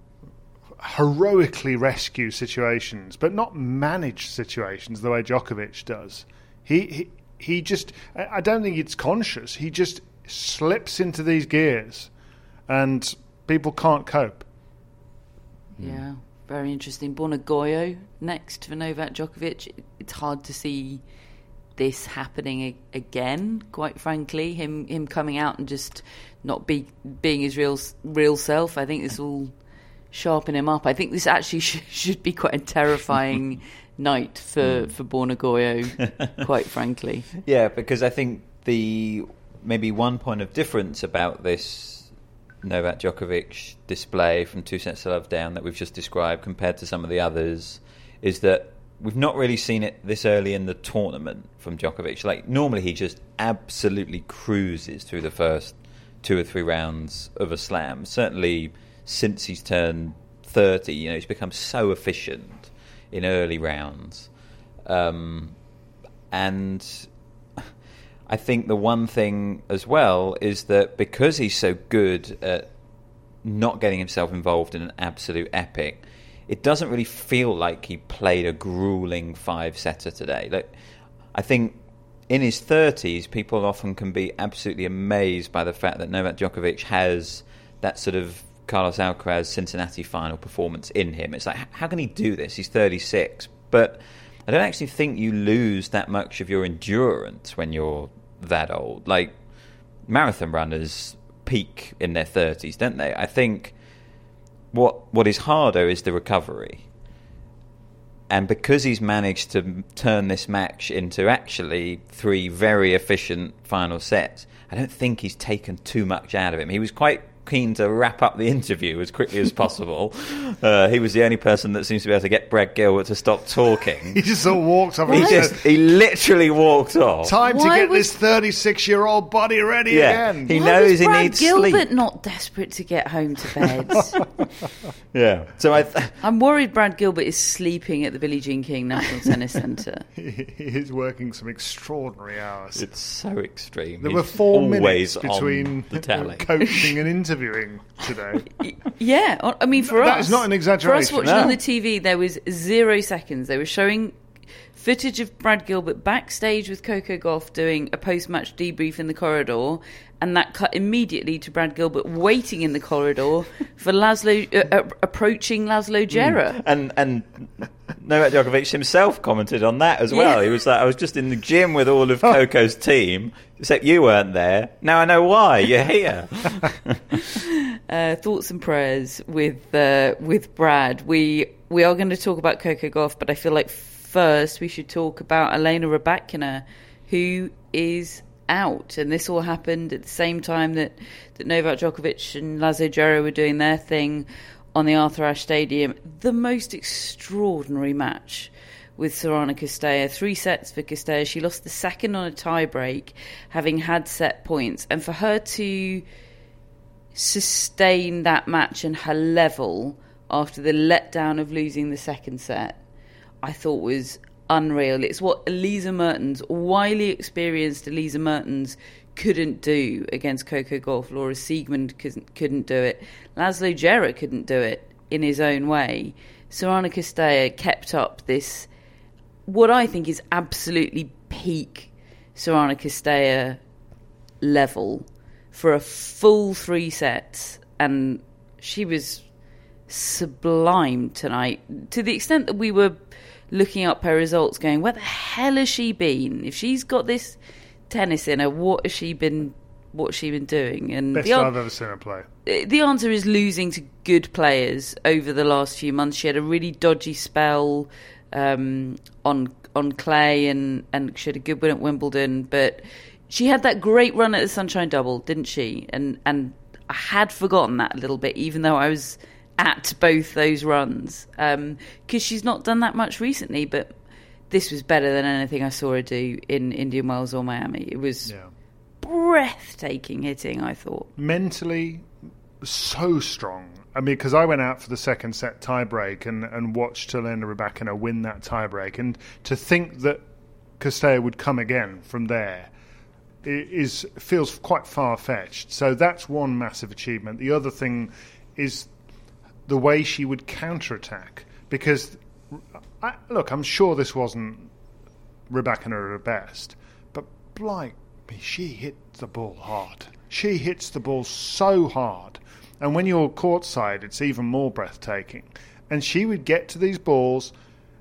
heroically rescue situations, but not manage situations the way Djokovic does. He just, I don't think it's conscious. He just slips into these gears and people can't cope. Yeah. Very interesting. Borna Gojo next for Novak Djokovic. It's hard to see this happening again, quite frankly. Him coming out and just not being his real self. I think this will sharpen him up. I think this actually should be quite a terrifying night for Borna Gojo, quite frankly. Yeah, because I think maybe one point of difference about this Novak Djokovic display from 2-0 down that we've just described compared to some of the others is that we've not really seen it this early in the tournament from Djokovic. Like, normally he just absolutely cruises through the first 2 or 3 rounds of a slam. Certainly since he's turned 30, he's become so efficient in early rounds. And I think the one thing as well is that because he's so good at not getting himself involved in an absolute epic, it doesn't really feel like he played a grueling 5-setter today. Like, I think in his 30s, people often can be absolutely amazed by the fact that Novak Djokovic has that sort of Carlos Alcaraz Cincinnati final performance in him. It's like, how can he do this? He's 36. But I don't actually think you lose that much of your endurance when you're that old. Like, marathon runners peak in their 30s, don't they? I think what is harder is the recovery. And because he's managed to turn this match into actually 3 very efficient final sets, I don't think he's taken too much out of him. He was quite keen to wrap up the interview as quickly as possible. He was the only person that seems to be able to get Brad Gilbert to stop talking. He just sort of walked off. He literally walked off. Time to get this 36-year-old body ready again. He knows he needs Brad sleep. Gilbert not desperate to get home to bed? Yeah. So I'm worried Brad Gilbert is sleeping at the Billie Jean King National Tennis Centre. He is working some extraordinary hours. It's so extreme. There were 4 minutes on between the tally. coaching and interviewing today. Yeah, I mean, for us... That is not an exaggeration. For us watching on the TV, there was 0 seconds. They were showing footage of Brad Gilbert backstage with Coco Gauff doing a post-match debrief in the corridor, and that cut immediately to Brad Gilbert waiting in the corridor for approaching Laszlo Djere. And Novak Djokovic himself commented on that as well. He was like, I was just in the gym with all of Coco's team, except you weren't there. Now I know why. You're here. Thoughts and prayers with Brad. We are going to talk about Coco Gauff, but I feel like first we should talk about Elena Rybakina, who is out, and this all happened at the same time that Novak Djokovic and Laszlo Djere were doing their thing on the Arthur Ashe Stadium. The most extraordinary match with Sorana Cistella. 3 sets for Cistella. She lost the second on a tie-break, having had set points, and for her to sustain that match and her level after the letdown of losing the second set, I thought was unreal. It's what Elisa Mertens, wily experienced Elisa Mertens, couldn't do against Coco Gauff. Laura Siegemund couldn't do it. Laszlo Djere couldn't do it in his own way. Sorana Cistella kept up this, what I think is absolutely peak Sorana Cistella level for a full 3 sets, and she was sublime tonight, to the extent that we were looking up her results going, where the hell has she been? If she's got this tennis in her, what has she been doing? And best I've ever seen her play. The answer is losing to good players over the last few months. She had a really dodgy spell on clay, and she had a good win at Wimbledon, but she had that great run at the Sunshine Double, didn't she? And I had forgotten that a little bit, even though I was at both those runs, because she's not done that much recently, but this was better than anything I saw her do in Indian Wells or Miami. It was breathtaking hitting, I thought. Mentally, So strong. I mean, because I went out for the second set tie-break and watched Elena Rybakina win that tie-break, and to think that Cistella would come again from there feels quite far-fetched. So that's one massive achievement. The other thing is the way she would counter-attack, because look, I'm sure this wasn't Rybakina at her best, but blimey, she hit the ball hard. She hits the ball so hard, and when you're courtside, it's even more breathtaking. And she would get to these balls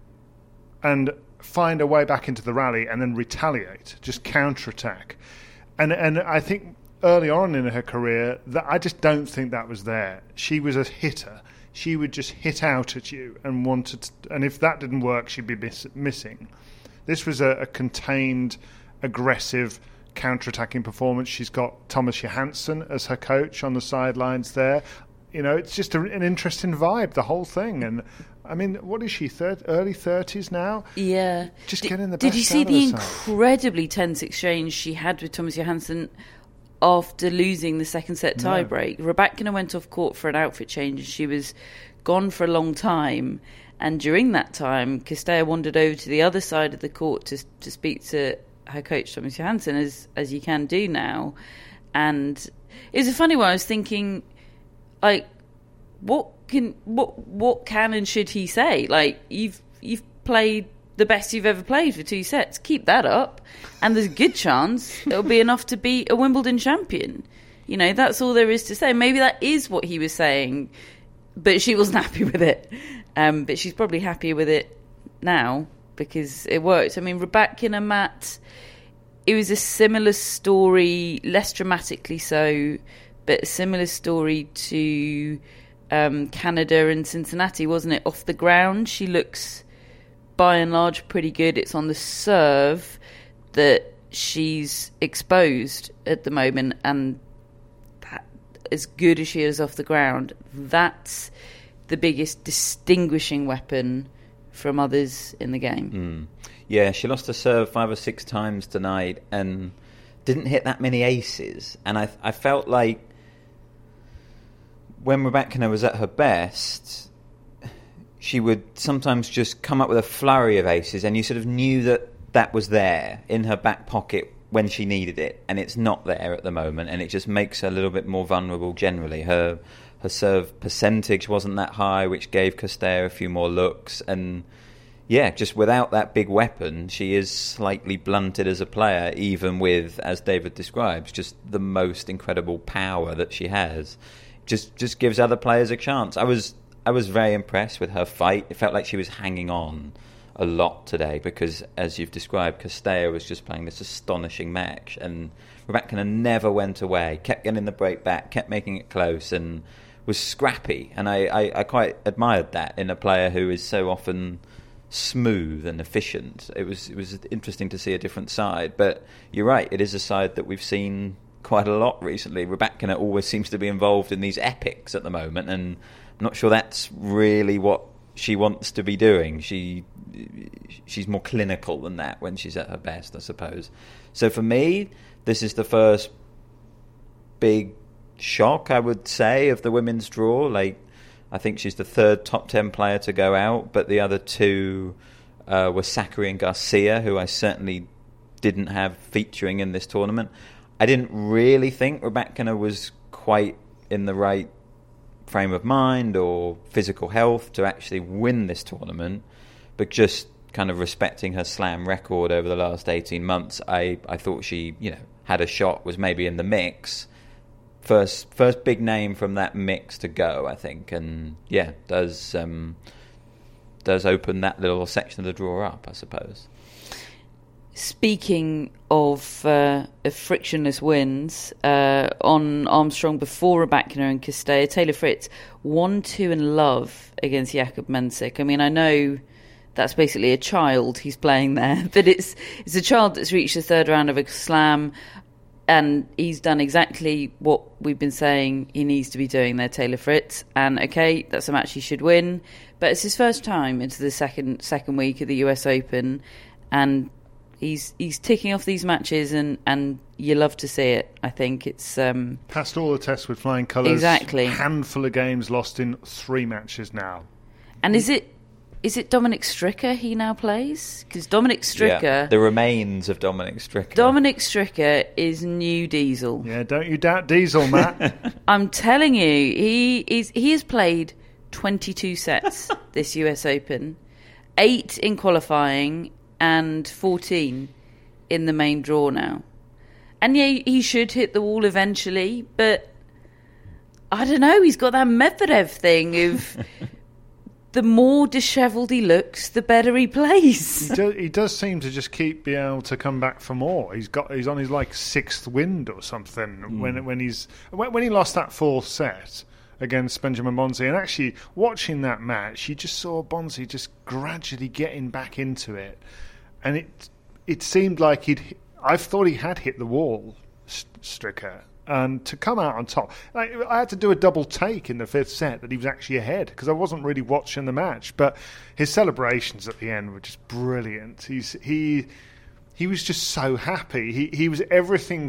and find a way back into the rally and then retaliate, just counter-attack. And I think early on in her career, that I just don't think that was there. She was a hitter. She would just hit out at you and and if that didn't work, she'd be missing. This was a contained, aggressive, counter-attacking performance. She's got Thomas Johansson as her coach on the sidelines there. You know, it's just an interesting vibe, the whole thing. And I mean, what is she, early 30s now? Yeah. Just getting the best out of herself. Did you see the incredibly tense exchange she had with Thomas Johansson after losing the second set tie-break? Rybakina went off court for an outfit change. She was gone for a long time. And during that time, Cistella wandered over to the other side of the court to speak to her coach Thomas Johansson as you can do now. And it was a funny one. I was thinking, like, what can and should he say? Like, you've played the best you've ever played for 2 sets. Keep that up, and there's a good chance it'll be enough to beat a Wimbledon champion. You know, that's all there is to say. Maybe that is what he was saying, but she wasn't happy with it. But she's probably happier with it now because it worked. I mean, Rybakina, Matt, it was a similar story, less dramatically so, but a similar story to Canada and Cincinnati, wasn't it? Off the ground, she looks by and large pretty good. It's on the serve that she's exposed at the moment, and that, as good as she is off the ground, that's the biggest distinguishing weapon from others in the game. Yeah, she lost her serve 5 or 6 times tonight and didn't hit that many aces. And I felt like when Rybakina was at her best, she would sometimes just come up with a flurry of aces, and you sort of knew that was there in her back pocket when she needed it, and it's not there at the moment, and it just makes her a little bit more vulnerable generally. Her serve percentage wasn't that high, which gave Castella a few more looks, and yeah, just without that big weapon, she is slightly blunted as a player, even with, as David describes, just the most incredible power that she has. Just gives other players a chance. I was very impressed with her fight. It felt like she was hanging on a lot today because, as you've described, Castella was just playing this astonishing match, and Rybakina never went away, kept getting the break back, kept making it close, and was scrappy. And I quite admired that in a player who is so often smooth and efficient. It was interesting to see a different side. But you're right, it is a side that we've seen quite a lot recently. Rybakina always seems to be involved in these epics at the moment, and I'm not sure that's really what she wants to be doing. She's more clinical than that when she's at her best, I suppose. So for me, this is the first big shock, I would say, of the women's draw. Like, I think she's the third top 10 player to go out, but the other two were Sakkari and Garcia, who I certainly didn't have featuring in this tournament. I didn't really think Rybakina was quite in the right frame of mind or physical health to actually win this tournament, but just kind of respecting her slam record over the last 18 months, I thought she, had a shot, was maybe in the mix. First big name from that mix to go, I think, and yeah, does open that little section of the draw up, I suppose. Speaking of frictionless wins, on Armstrong before Rybakina and Castella, Taylor Fritz 1-2 in love against Jakub Mensik. I mean, I know that's basically a child he's playing there, but it's a child that's reached the third round of a slam, and he's done exactly what we've been saying he needs to be doing there, Taylor Fritz. And okay, that's a match he should win, but it's his first time into the second week of the US Open, and he's ticking off these matches, and you love to see it. I think it's passed all the tests with flying colours. Exactly. Handful of games lost in 3 matches now. And is it Dominic Stricker he now plays? Because Dominic Stricker, the remains of Dominic Stricker. Dominic Stricker is new Diesel. Yeah, don't you doubt Diesel, Matt. I'm telling you, he has played 22 sets this US Open, 8 in qualifying, and 14 in the main draw now. And yeah, he should hit the wall eventually, but I don't know, he's got that Medvedev thing of the more dishevelled he looks, the better he plays. He does seem to just keep being able to come back for more. He's on his 6th wind or something when he lost that 4th set against Benjamin Bonzi. And actually, watching that match, you just saw Bonzi just gradually getting back into it. And it seemed like I thought he had hit the wall, Stricker. And to come out on top, I had to do a double take in the 5th set that he was actually ahead because I wasn't really watching the match. But his celebrations at the end were just brilliant. He was just so happy. He was everything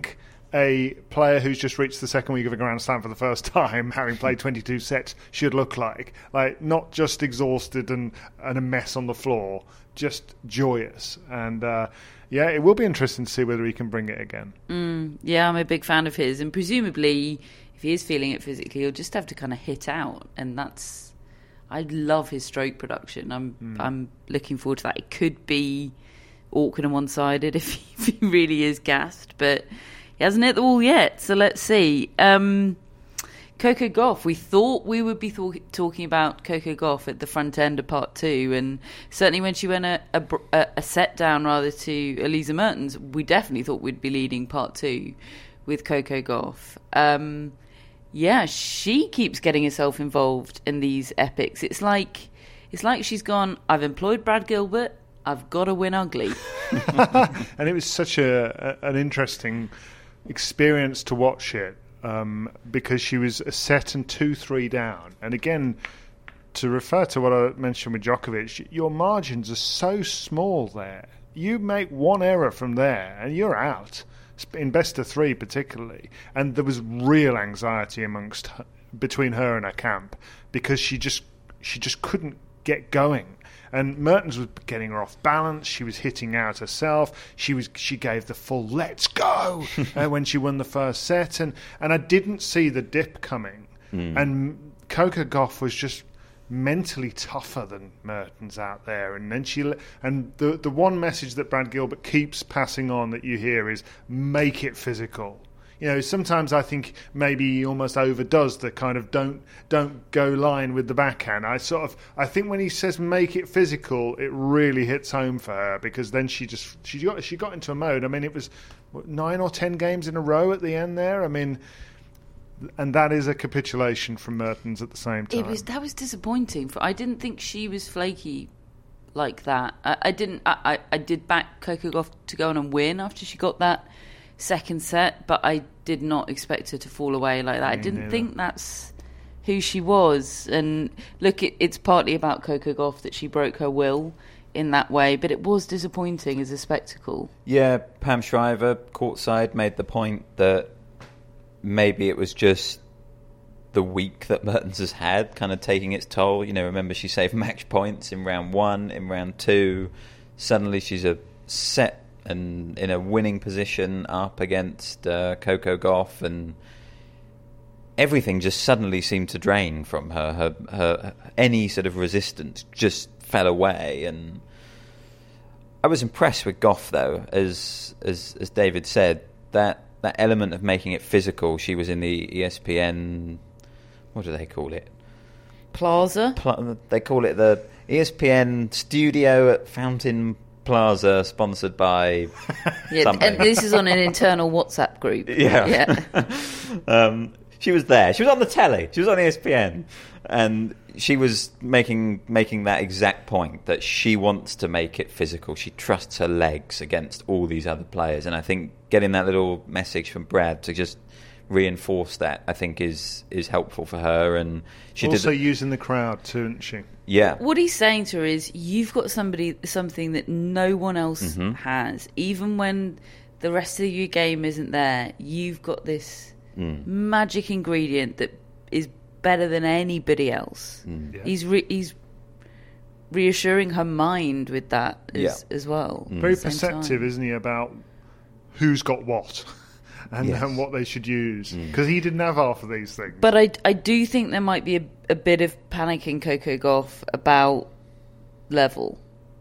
a player who's just reached the second week of a Grand Slam for the first time, having played 22 sets, should look like. Like, not just exhausted and a mess on the floor, just joyous. And, it will be interesting to see whether he can bring it again. Yeah, I'm a big fan of his. And presumably, if he is feeling it physically, he'll just have to kind of hit out. And that's... I love his stroke production. I'm looking forward to that. It could be awkward and one-sided if he really is gassed, but... He hasn't hit the wall yet, so let's see. Coco Gauff. We thought we would be talking about Coco Gauff at the front end of part 2, and certainly when she went a set down rather to Elisa Mertens, we definitely thought we'd be leading part 2 with Coco Gauff. She keeps getting herself involved in these epics. It's like she's gone, I've employed Brad Gilbert, I've got to win ugly. And it was such an interesting experience to watch it, because she was a set and 2-3 down. And again, to refer to what I mentioned with Djokovic, your margins are so small there. You make one error from there and you're out, in best of 3 particularly. And there was real anxiety between her and her camp, because she just couldn't get going. And Mertens was getting her off balance. She was hitting out herself. She gave the full "let's go" when she won the first set, and I didn't see the dip coming. And Coco Gauff was just mentally tougher than Mertens out there. And then the one message that Brad Gilbert keeps passing on that you hear is make it physical. You know, sometimes I think maybe he almost overdoes the kind of don't go line with the backhand. I think when he says make it physical, it really hits home for her, because then she got into a mode. I mean, it was 9 or 10 games in a row at the end there. I mean, and that is a capitulation from Mertens at the same time. That was disappointing. I didn't think she was flaky like that. I did back Coco Gauff to go on and win after she got that second set, but I did not expect her to fall away like that. I didn't think that's who she was. And look, it's partly about Coco Gauff that she broke her will in that way, but it was disappointing as a spectacle. Yeah, Pam Shriver, courtside, made the point that maybe it was just the week that Mertens has had kind of taking its toll. You know, remember she saved match points in round 1, in round 2. Suddenly she's a set and in a winning position up against Coco Gauff, and everything just suddenly seemed to drain from her. Her any sort of resistance just fell away, and I was impressed with Gauff though, as David said, that element of making it physical. She was in the ESPN, what do they call it? Plaza. They call it the ESPN studio at Fountain Plaza, sponsored by something. And this is on an internal WhatsApp group. Yeah. She was there. She was on the telly. She was on ESPN, and she was making that exact point that she wants to make it physical. She trusts her legs against all these other players, and I think getting that little message from Brad to just reinforce that, I think, is helpful for her. And she also using the crowd too, isn't she? Yeah. What he's saying to her is, you've got something that no one else has. Even when the rest of your game isn't there, you've got this magic ingredient that is better than anybody else. Yeah. He's reassuring her mind with that as well. Very perceptive, isn't he, about who's got what and what they should use, because he didn't have half of these things. But I do think there might be a bit of panic in Coco Gauff about level,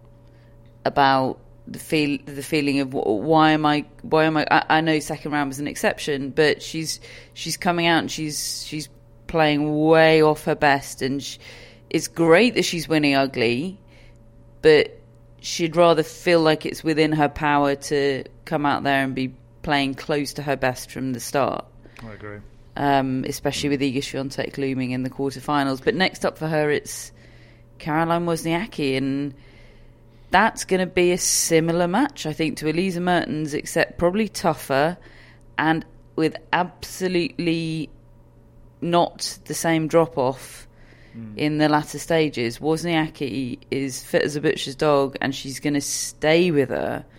about the feeling of why am I know second round was an exception, but she's coming out and she's playing way off her best, and it's great that she's winning ugly, but she'd rather feel like it's within her power to come out there and be playing close to her best from the start. I agree. Especially with Iga Swiatek looming in the quarterfinals. But next up for her, it's Caroline Wozniacki, and that's going to be a similar match, I think, to Elisa Mertens, except probably tougher and with absolutely not the same drop-off in the latter stages. Wozniacki is fit as a butcher's dog, and she's going to stay with her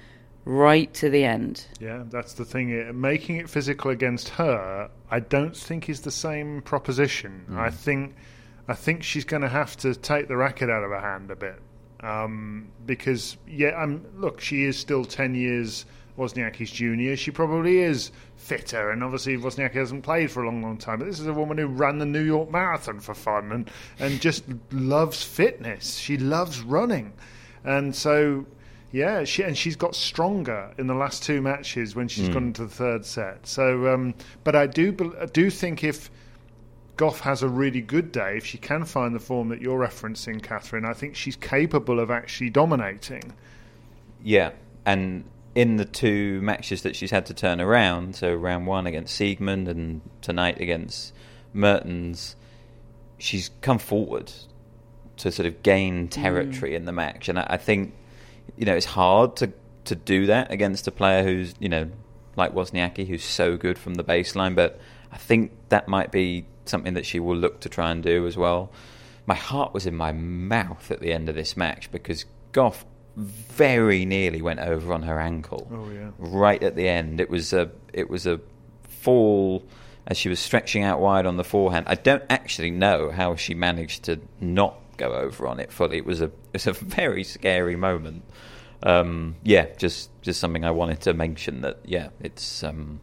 right to the end. Yeah, that's the thing. Making it physical against her, I don't think is the same proposition. I think she's going to have to take the racket out of her hand a bit. Because, look, she is still 10 years Wozniacki's junior. She probably is fitter, and obviously Wozniacki hasn't played for a long, long time. But this is a woman who ran the New York Marathon for fun and just loves fitness. She loves running. And so, yeah, she's got stronger in the last two matches when she's gone into the third set. So, but I do think if Gauff has a really good day, if she can find the form that you're referencing, Catherine, I think she's capable of actually dominating. Yeah, and in the two matches that she's had to turn around, so round one against Siegmund and tonight against Mertens, she's come forward to sort of gain territory in the match. And I think, it's hard to do that against a player who's, like Wozniacki, who's so good from the baseline. But I think that might be something that she will look to try and do as well. My heart was in my mouth at the end of this match because Gauff very nearly went over on her ankle. Oh yeah! Right at the end, it was a fall as she was stretching out wide on the forehand. I don't actually know how she managed to not go over on it fully. It was a very scary moment. Just something I wanted to mention that. Yeah, it's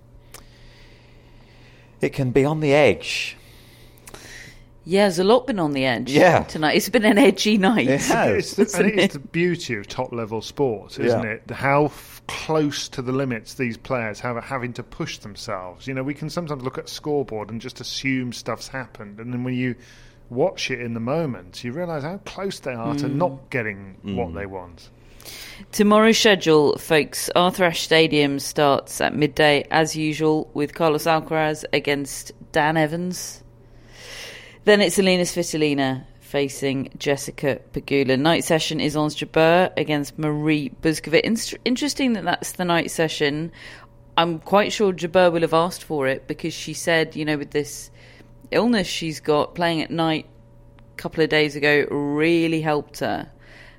it can be on the edge. Yeah, there's a lot been on the edge tonight. It's been an edgy night. It has. It's the beauty of top-level sport, isn't it? How close to the limits these players have having to push themselves. We can sometimes look at a scoreboard and just assume stuff's happened. And then when you watch it in the moment, you realise how close they are to not getting what they want. Tomorrow's schedule, folks. Arthur Ashe Stadium starts at midday, as usual, with Carlos Alcaraz against Dan Evans. Then it's Alina Svitolina facing Jessica Pegula. Night session is Ons Jabeur against Marie Buzkovic. Interesting that's the night session. I'm quite sure Jabeur will have asked for it because she said, with this illness she's got, playing at night a couple of days ago really helped her.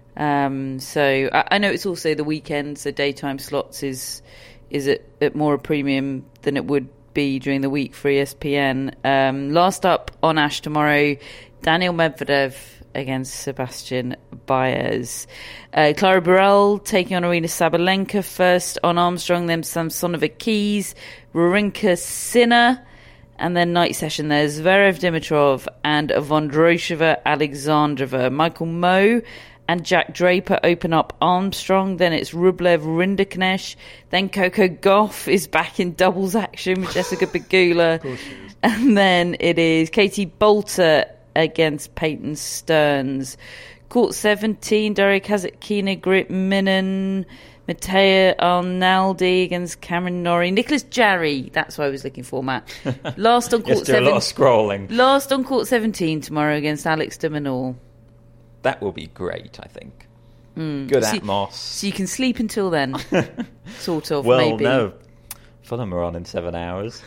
So I know it's also the weekend, so daytime slots is at more a premium than it would be during the week for ESPN. Last up on Ashe tomorrow, Daniil Medvedev against Sebastian Baez. Clara Burel taking on Aryna Sabalenka first on Armstrong, then Samsonova Keys, Wawrinka Sinner, and then night session there's Zverev Dimitrov and Vondrousova Alexandrova. Michael Moe and Jack Draper open up Armstrong. Then it's Rublev Rinderknecht. Then Coco Gauff is back in doubles action with Jessica Pegula. And then it is Katie Bolter against Peyton Stearns. Court 17, Daria Kasatkina, Grit Minnen, Matea Arnaldi against Cameron Norrie. Nicholas Jarry, that's what I was looking for, Matt. Last on court 17. A lot of scrolling. Last on court 17 tomorrow against Alex de Minaur. That will be great, I think. Good atmos. So you can sleep until then, sort of, well, maybe. Well, no. Fulham are on in 7 hours.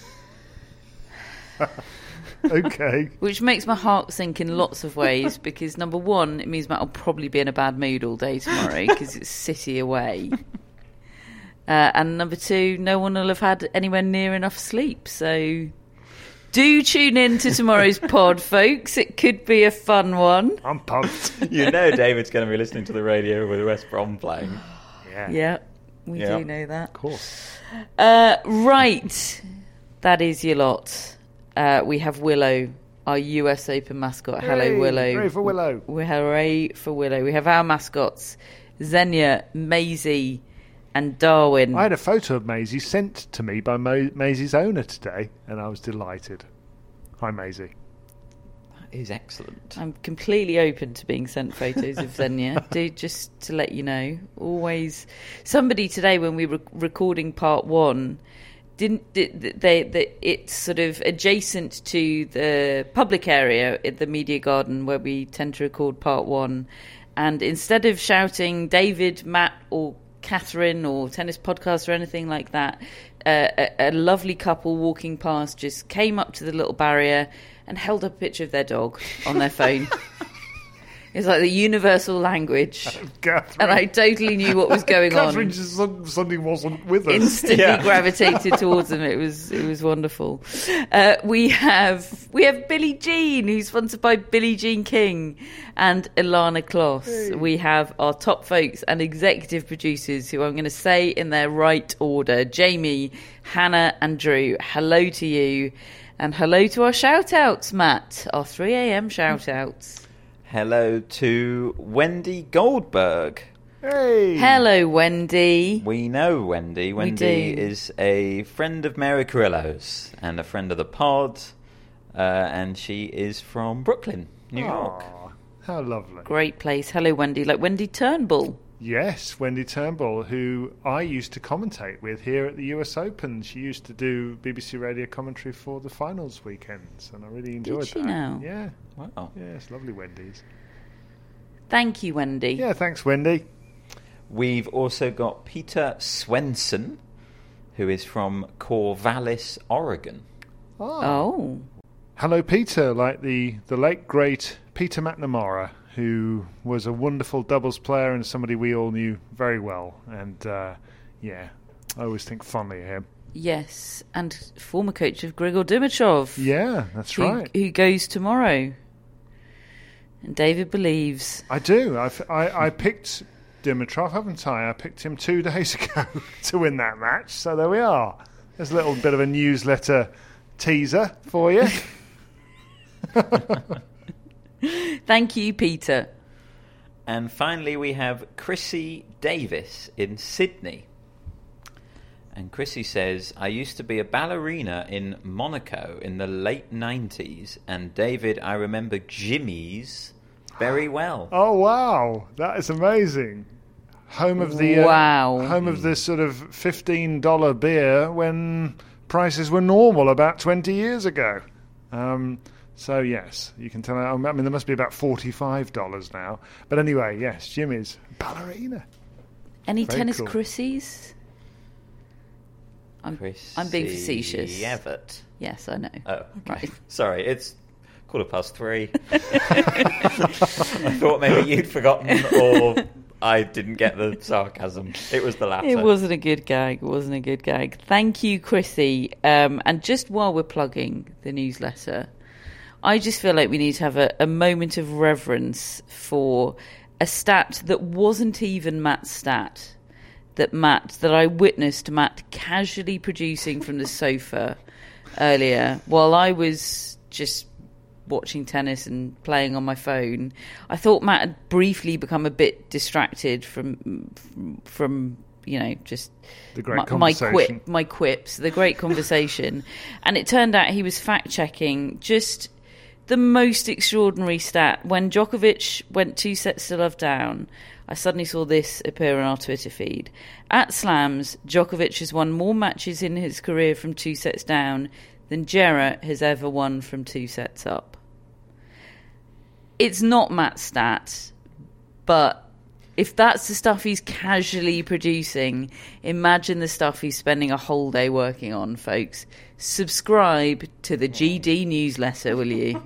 Okay. Which makes my heart sink in lots of ways because, number one, it means Matt will probably be in a bad mood all day tomorrow because it's City away. And number two, no one will have had anywhere near enough sleep. So do tune in to tomorrow's pod, folks. It could be a fun one. I'm pumped. David's going to be listening to the radio with West Brom playing. Yeah, we do know that. Of course. Right. That is your lot. We have Willow, our US Open mascot. Hello, Willow. Hooray for Willow. Hooray for Willow. We have our mascots, Xenia, Maisie, and Darwin. I had a photo of Maisie sent to me by Maisie's owner today, and I was delighted. Hi, Maisie. That is excellent. I'm completely open to being sent photos of Xenia. Just to let you know. Always. Somebody today, when we were recording part one, it's sort of adjacent to the public area at the Media Garden where we tend to record part one. And instead of shouting David, Matt, or Catherine, or Tennis Podcast, or anything like that, a lovely couple walking past just came up to the little barrier and held up a picture of their dog on their phone. It's like the universal language. Catherine. And I totally knew what was going on. Catherine just suddenly wasn't with us. Instantly gravitated towards them. It was wonderful. We have Billie Jean, who's sponsored by Billie Jean King and Ilana Kloss. Hey. We have our top folks and executive producers, who I'm going to say in their right order: Jamie, Hannah, and Drew. Hello to you, and hello to our shout-outs, Matt. Our 3 a.m. shout-outs. Hello to Wendy Goldberg. Hey! Hello, Wendy. We know Wendy. Wendy is a friend of Mary Carrillo's and a friend of the pod, and she is from Brooklyn, New York. How lovely. Great place. Hello, Wendy. Like Wendy Turnbull. Yes, Wendy Turnbull, who I used to commentate with here at the US Open. She used to do BBC Radio commentary for the finals weekends, and I really enjoyed that. Did she now? Yeah. Wow. Yes, lovely Wendy's. Thank you, Wendy. Yeah, thanks, Wendy. We've also got Peter Swenson, who is from Corvallis, Oregon. Oh. Hello, Peter, like the late, great Peter McNamara, who was a wonderful doubles player and somebody we all knew very well. And, I always think fondly of him. Yes, and former coach of Grigor Dimitrov. Yeah, that's right. Who goes tomorrow. And David believes. I do. I picked Dimitrov, haven't I? I picked him 2 days ago to win that match. So there we are. There's a little bit of a newsletter teaser for you. Thank you, Peter. And finally, we have Chrissy Davis in Sydney. And Chrissy says, I used to be a ballerina in Monaco in the late 90s. And David, I remember Jimmy's very well. Oh, wow. That is amazing. Home of the home of the sort of $15 beer when prices were normal about 20 years ago. So, yes, you can tell. I mean, there must be about $45 now. But anyway, yes, Jimmy's ballerina. Any Very tennis cool. Chrissies? I'm being facetious. Everett. Yes, I know. Oh, okay. Right. Sorry, it's 3:15. I thought maybe you'd forgotten, or I didn't get the sarcasm. It was the latter. It wasn't a good gag. Thank you, Chrissy. And just while we're plugging the newsletter, I just feel like we need to have a moment of reverence for a stat that wasn't even Matt's stat. That I witnessed Matt casually producing from the sofa earlier while I was just watching tennis and playing on my phone. I thought Matt had briefly become a bit distracted from just the great conversation. my quips, the great conversation. And it turned out he was fact-checking just the most extraordinary stat. When Djokovic went 2 sets to love down, I suddenly saw this appear on our Twitter feed. At Slams, Djokovic has won more matches in his career from 2 sets down than Jarrett has ever won from 2 sets up. It's not Matt's stat, but if that's the stuff he's casually producing, imagine the stuff he's spending a whole day working on, folks. Subscribe to the GD newsletter, will you?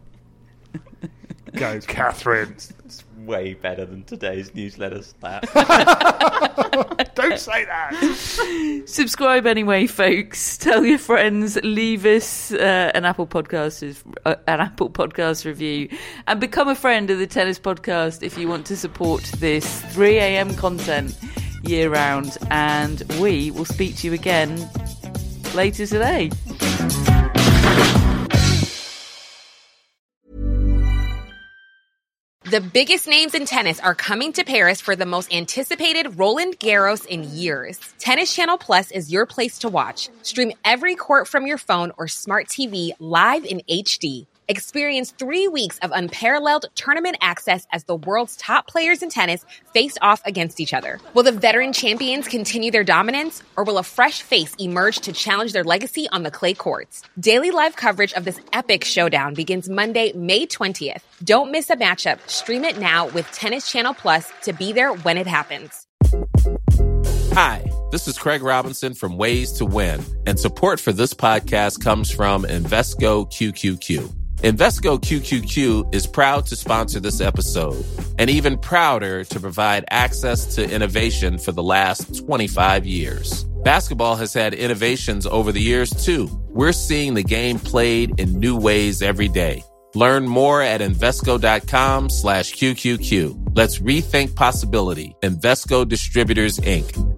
Go, Catherine. It's way better than today's newsletter stat. Don't say that. Subscribe anyway, folks. Tell your friends. Leave us an Apple Podcast review, and become a friend of the Tennis Podcast if you want to support this 3 a.m. content year round. And we will speak to you again later today. The biggest names in tennis are coming to Paris for the most anticipated Roland Garros in years. Tennis Channel Plus is your place to watch. Stream every court from your phone or smart TV live in HD. Experience 3 weeks of unparalleled tournament access as the world's top players in tennis face off against each other. Will the veteran champions continue their dominance, or will a fresh face emerge to challenge their legacy on the clay courts? Daily live coverage of this epic showdown begins Monday, May 20th. Don't miss a matchup. Stream it now with Tennis Channel Plus to be there when it happens. Hi, this is Craig Robinson from Ways to Win, and support for this podcast comes from Invesco QQQ. Invesco QQQ is proud to sponsor this episode and even prouder to provide access to innovation for the last 25 years. Basketball has had innovations over the years, too. We're seeing the game played in new ways every day. Learn more at Invesco.com/QQQ. Let's rethink possibility. Invesco Distributors, Inc.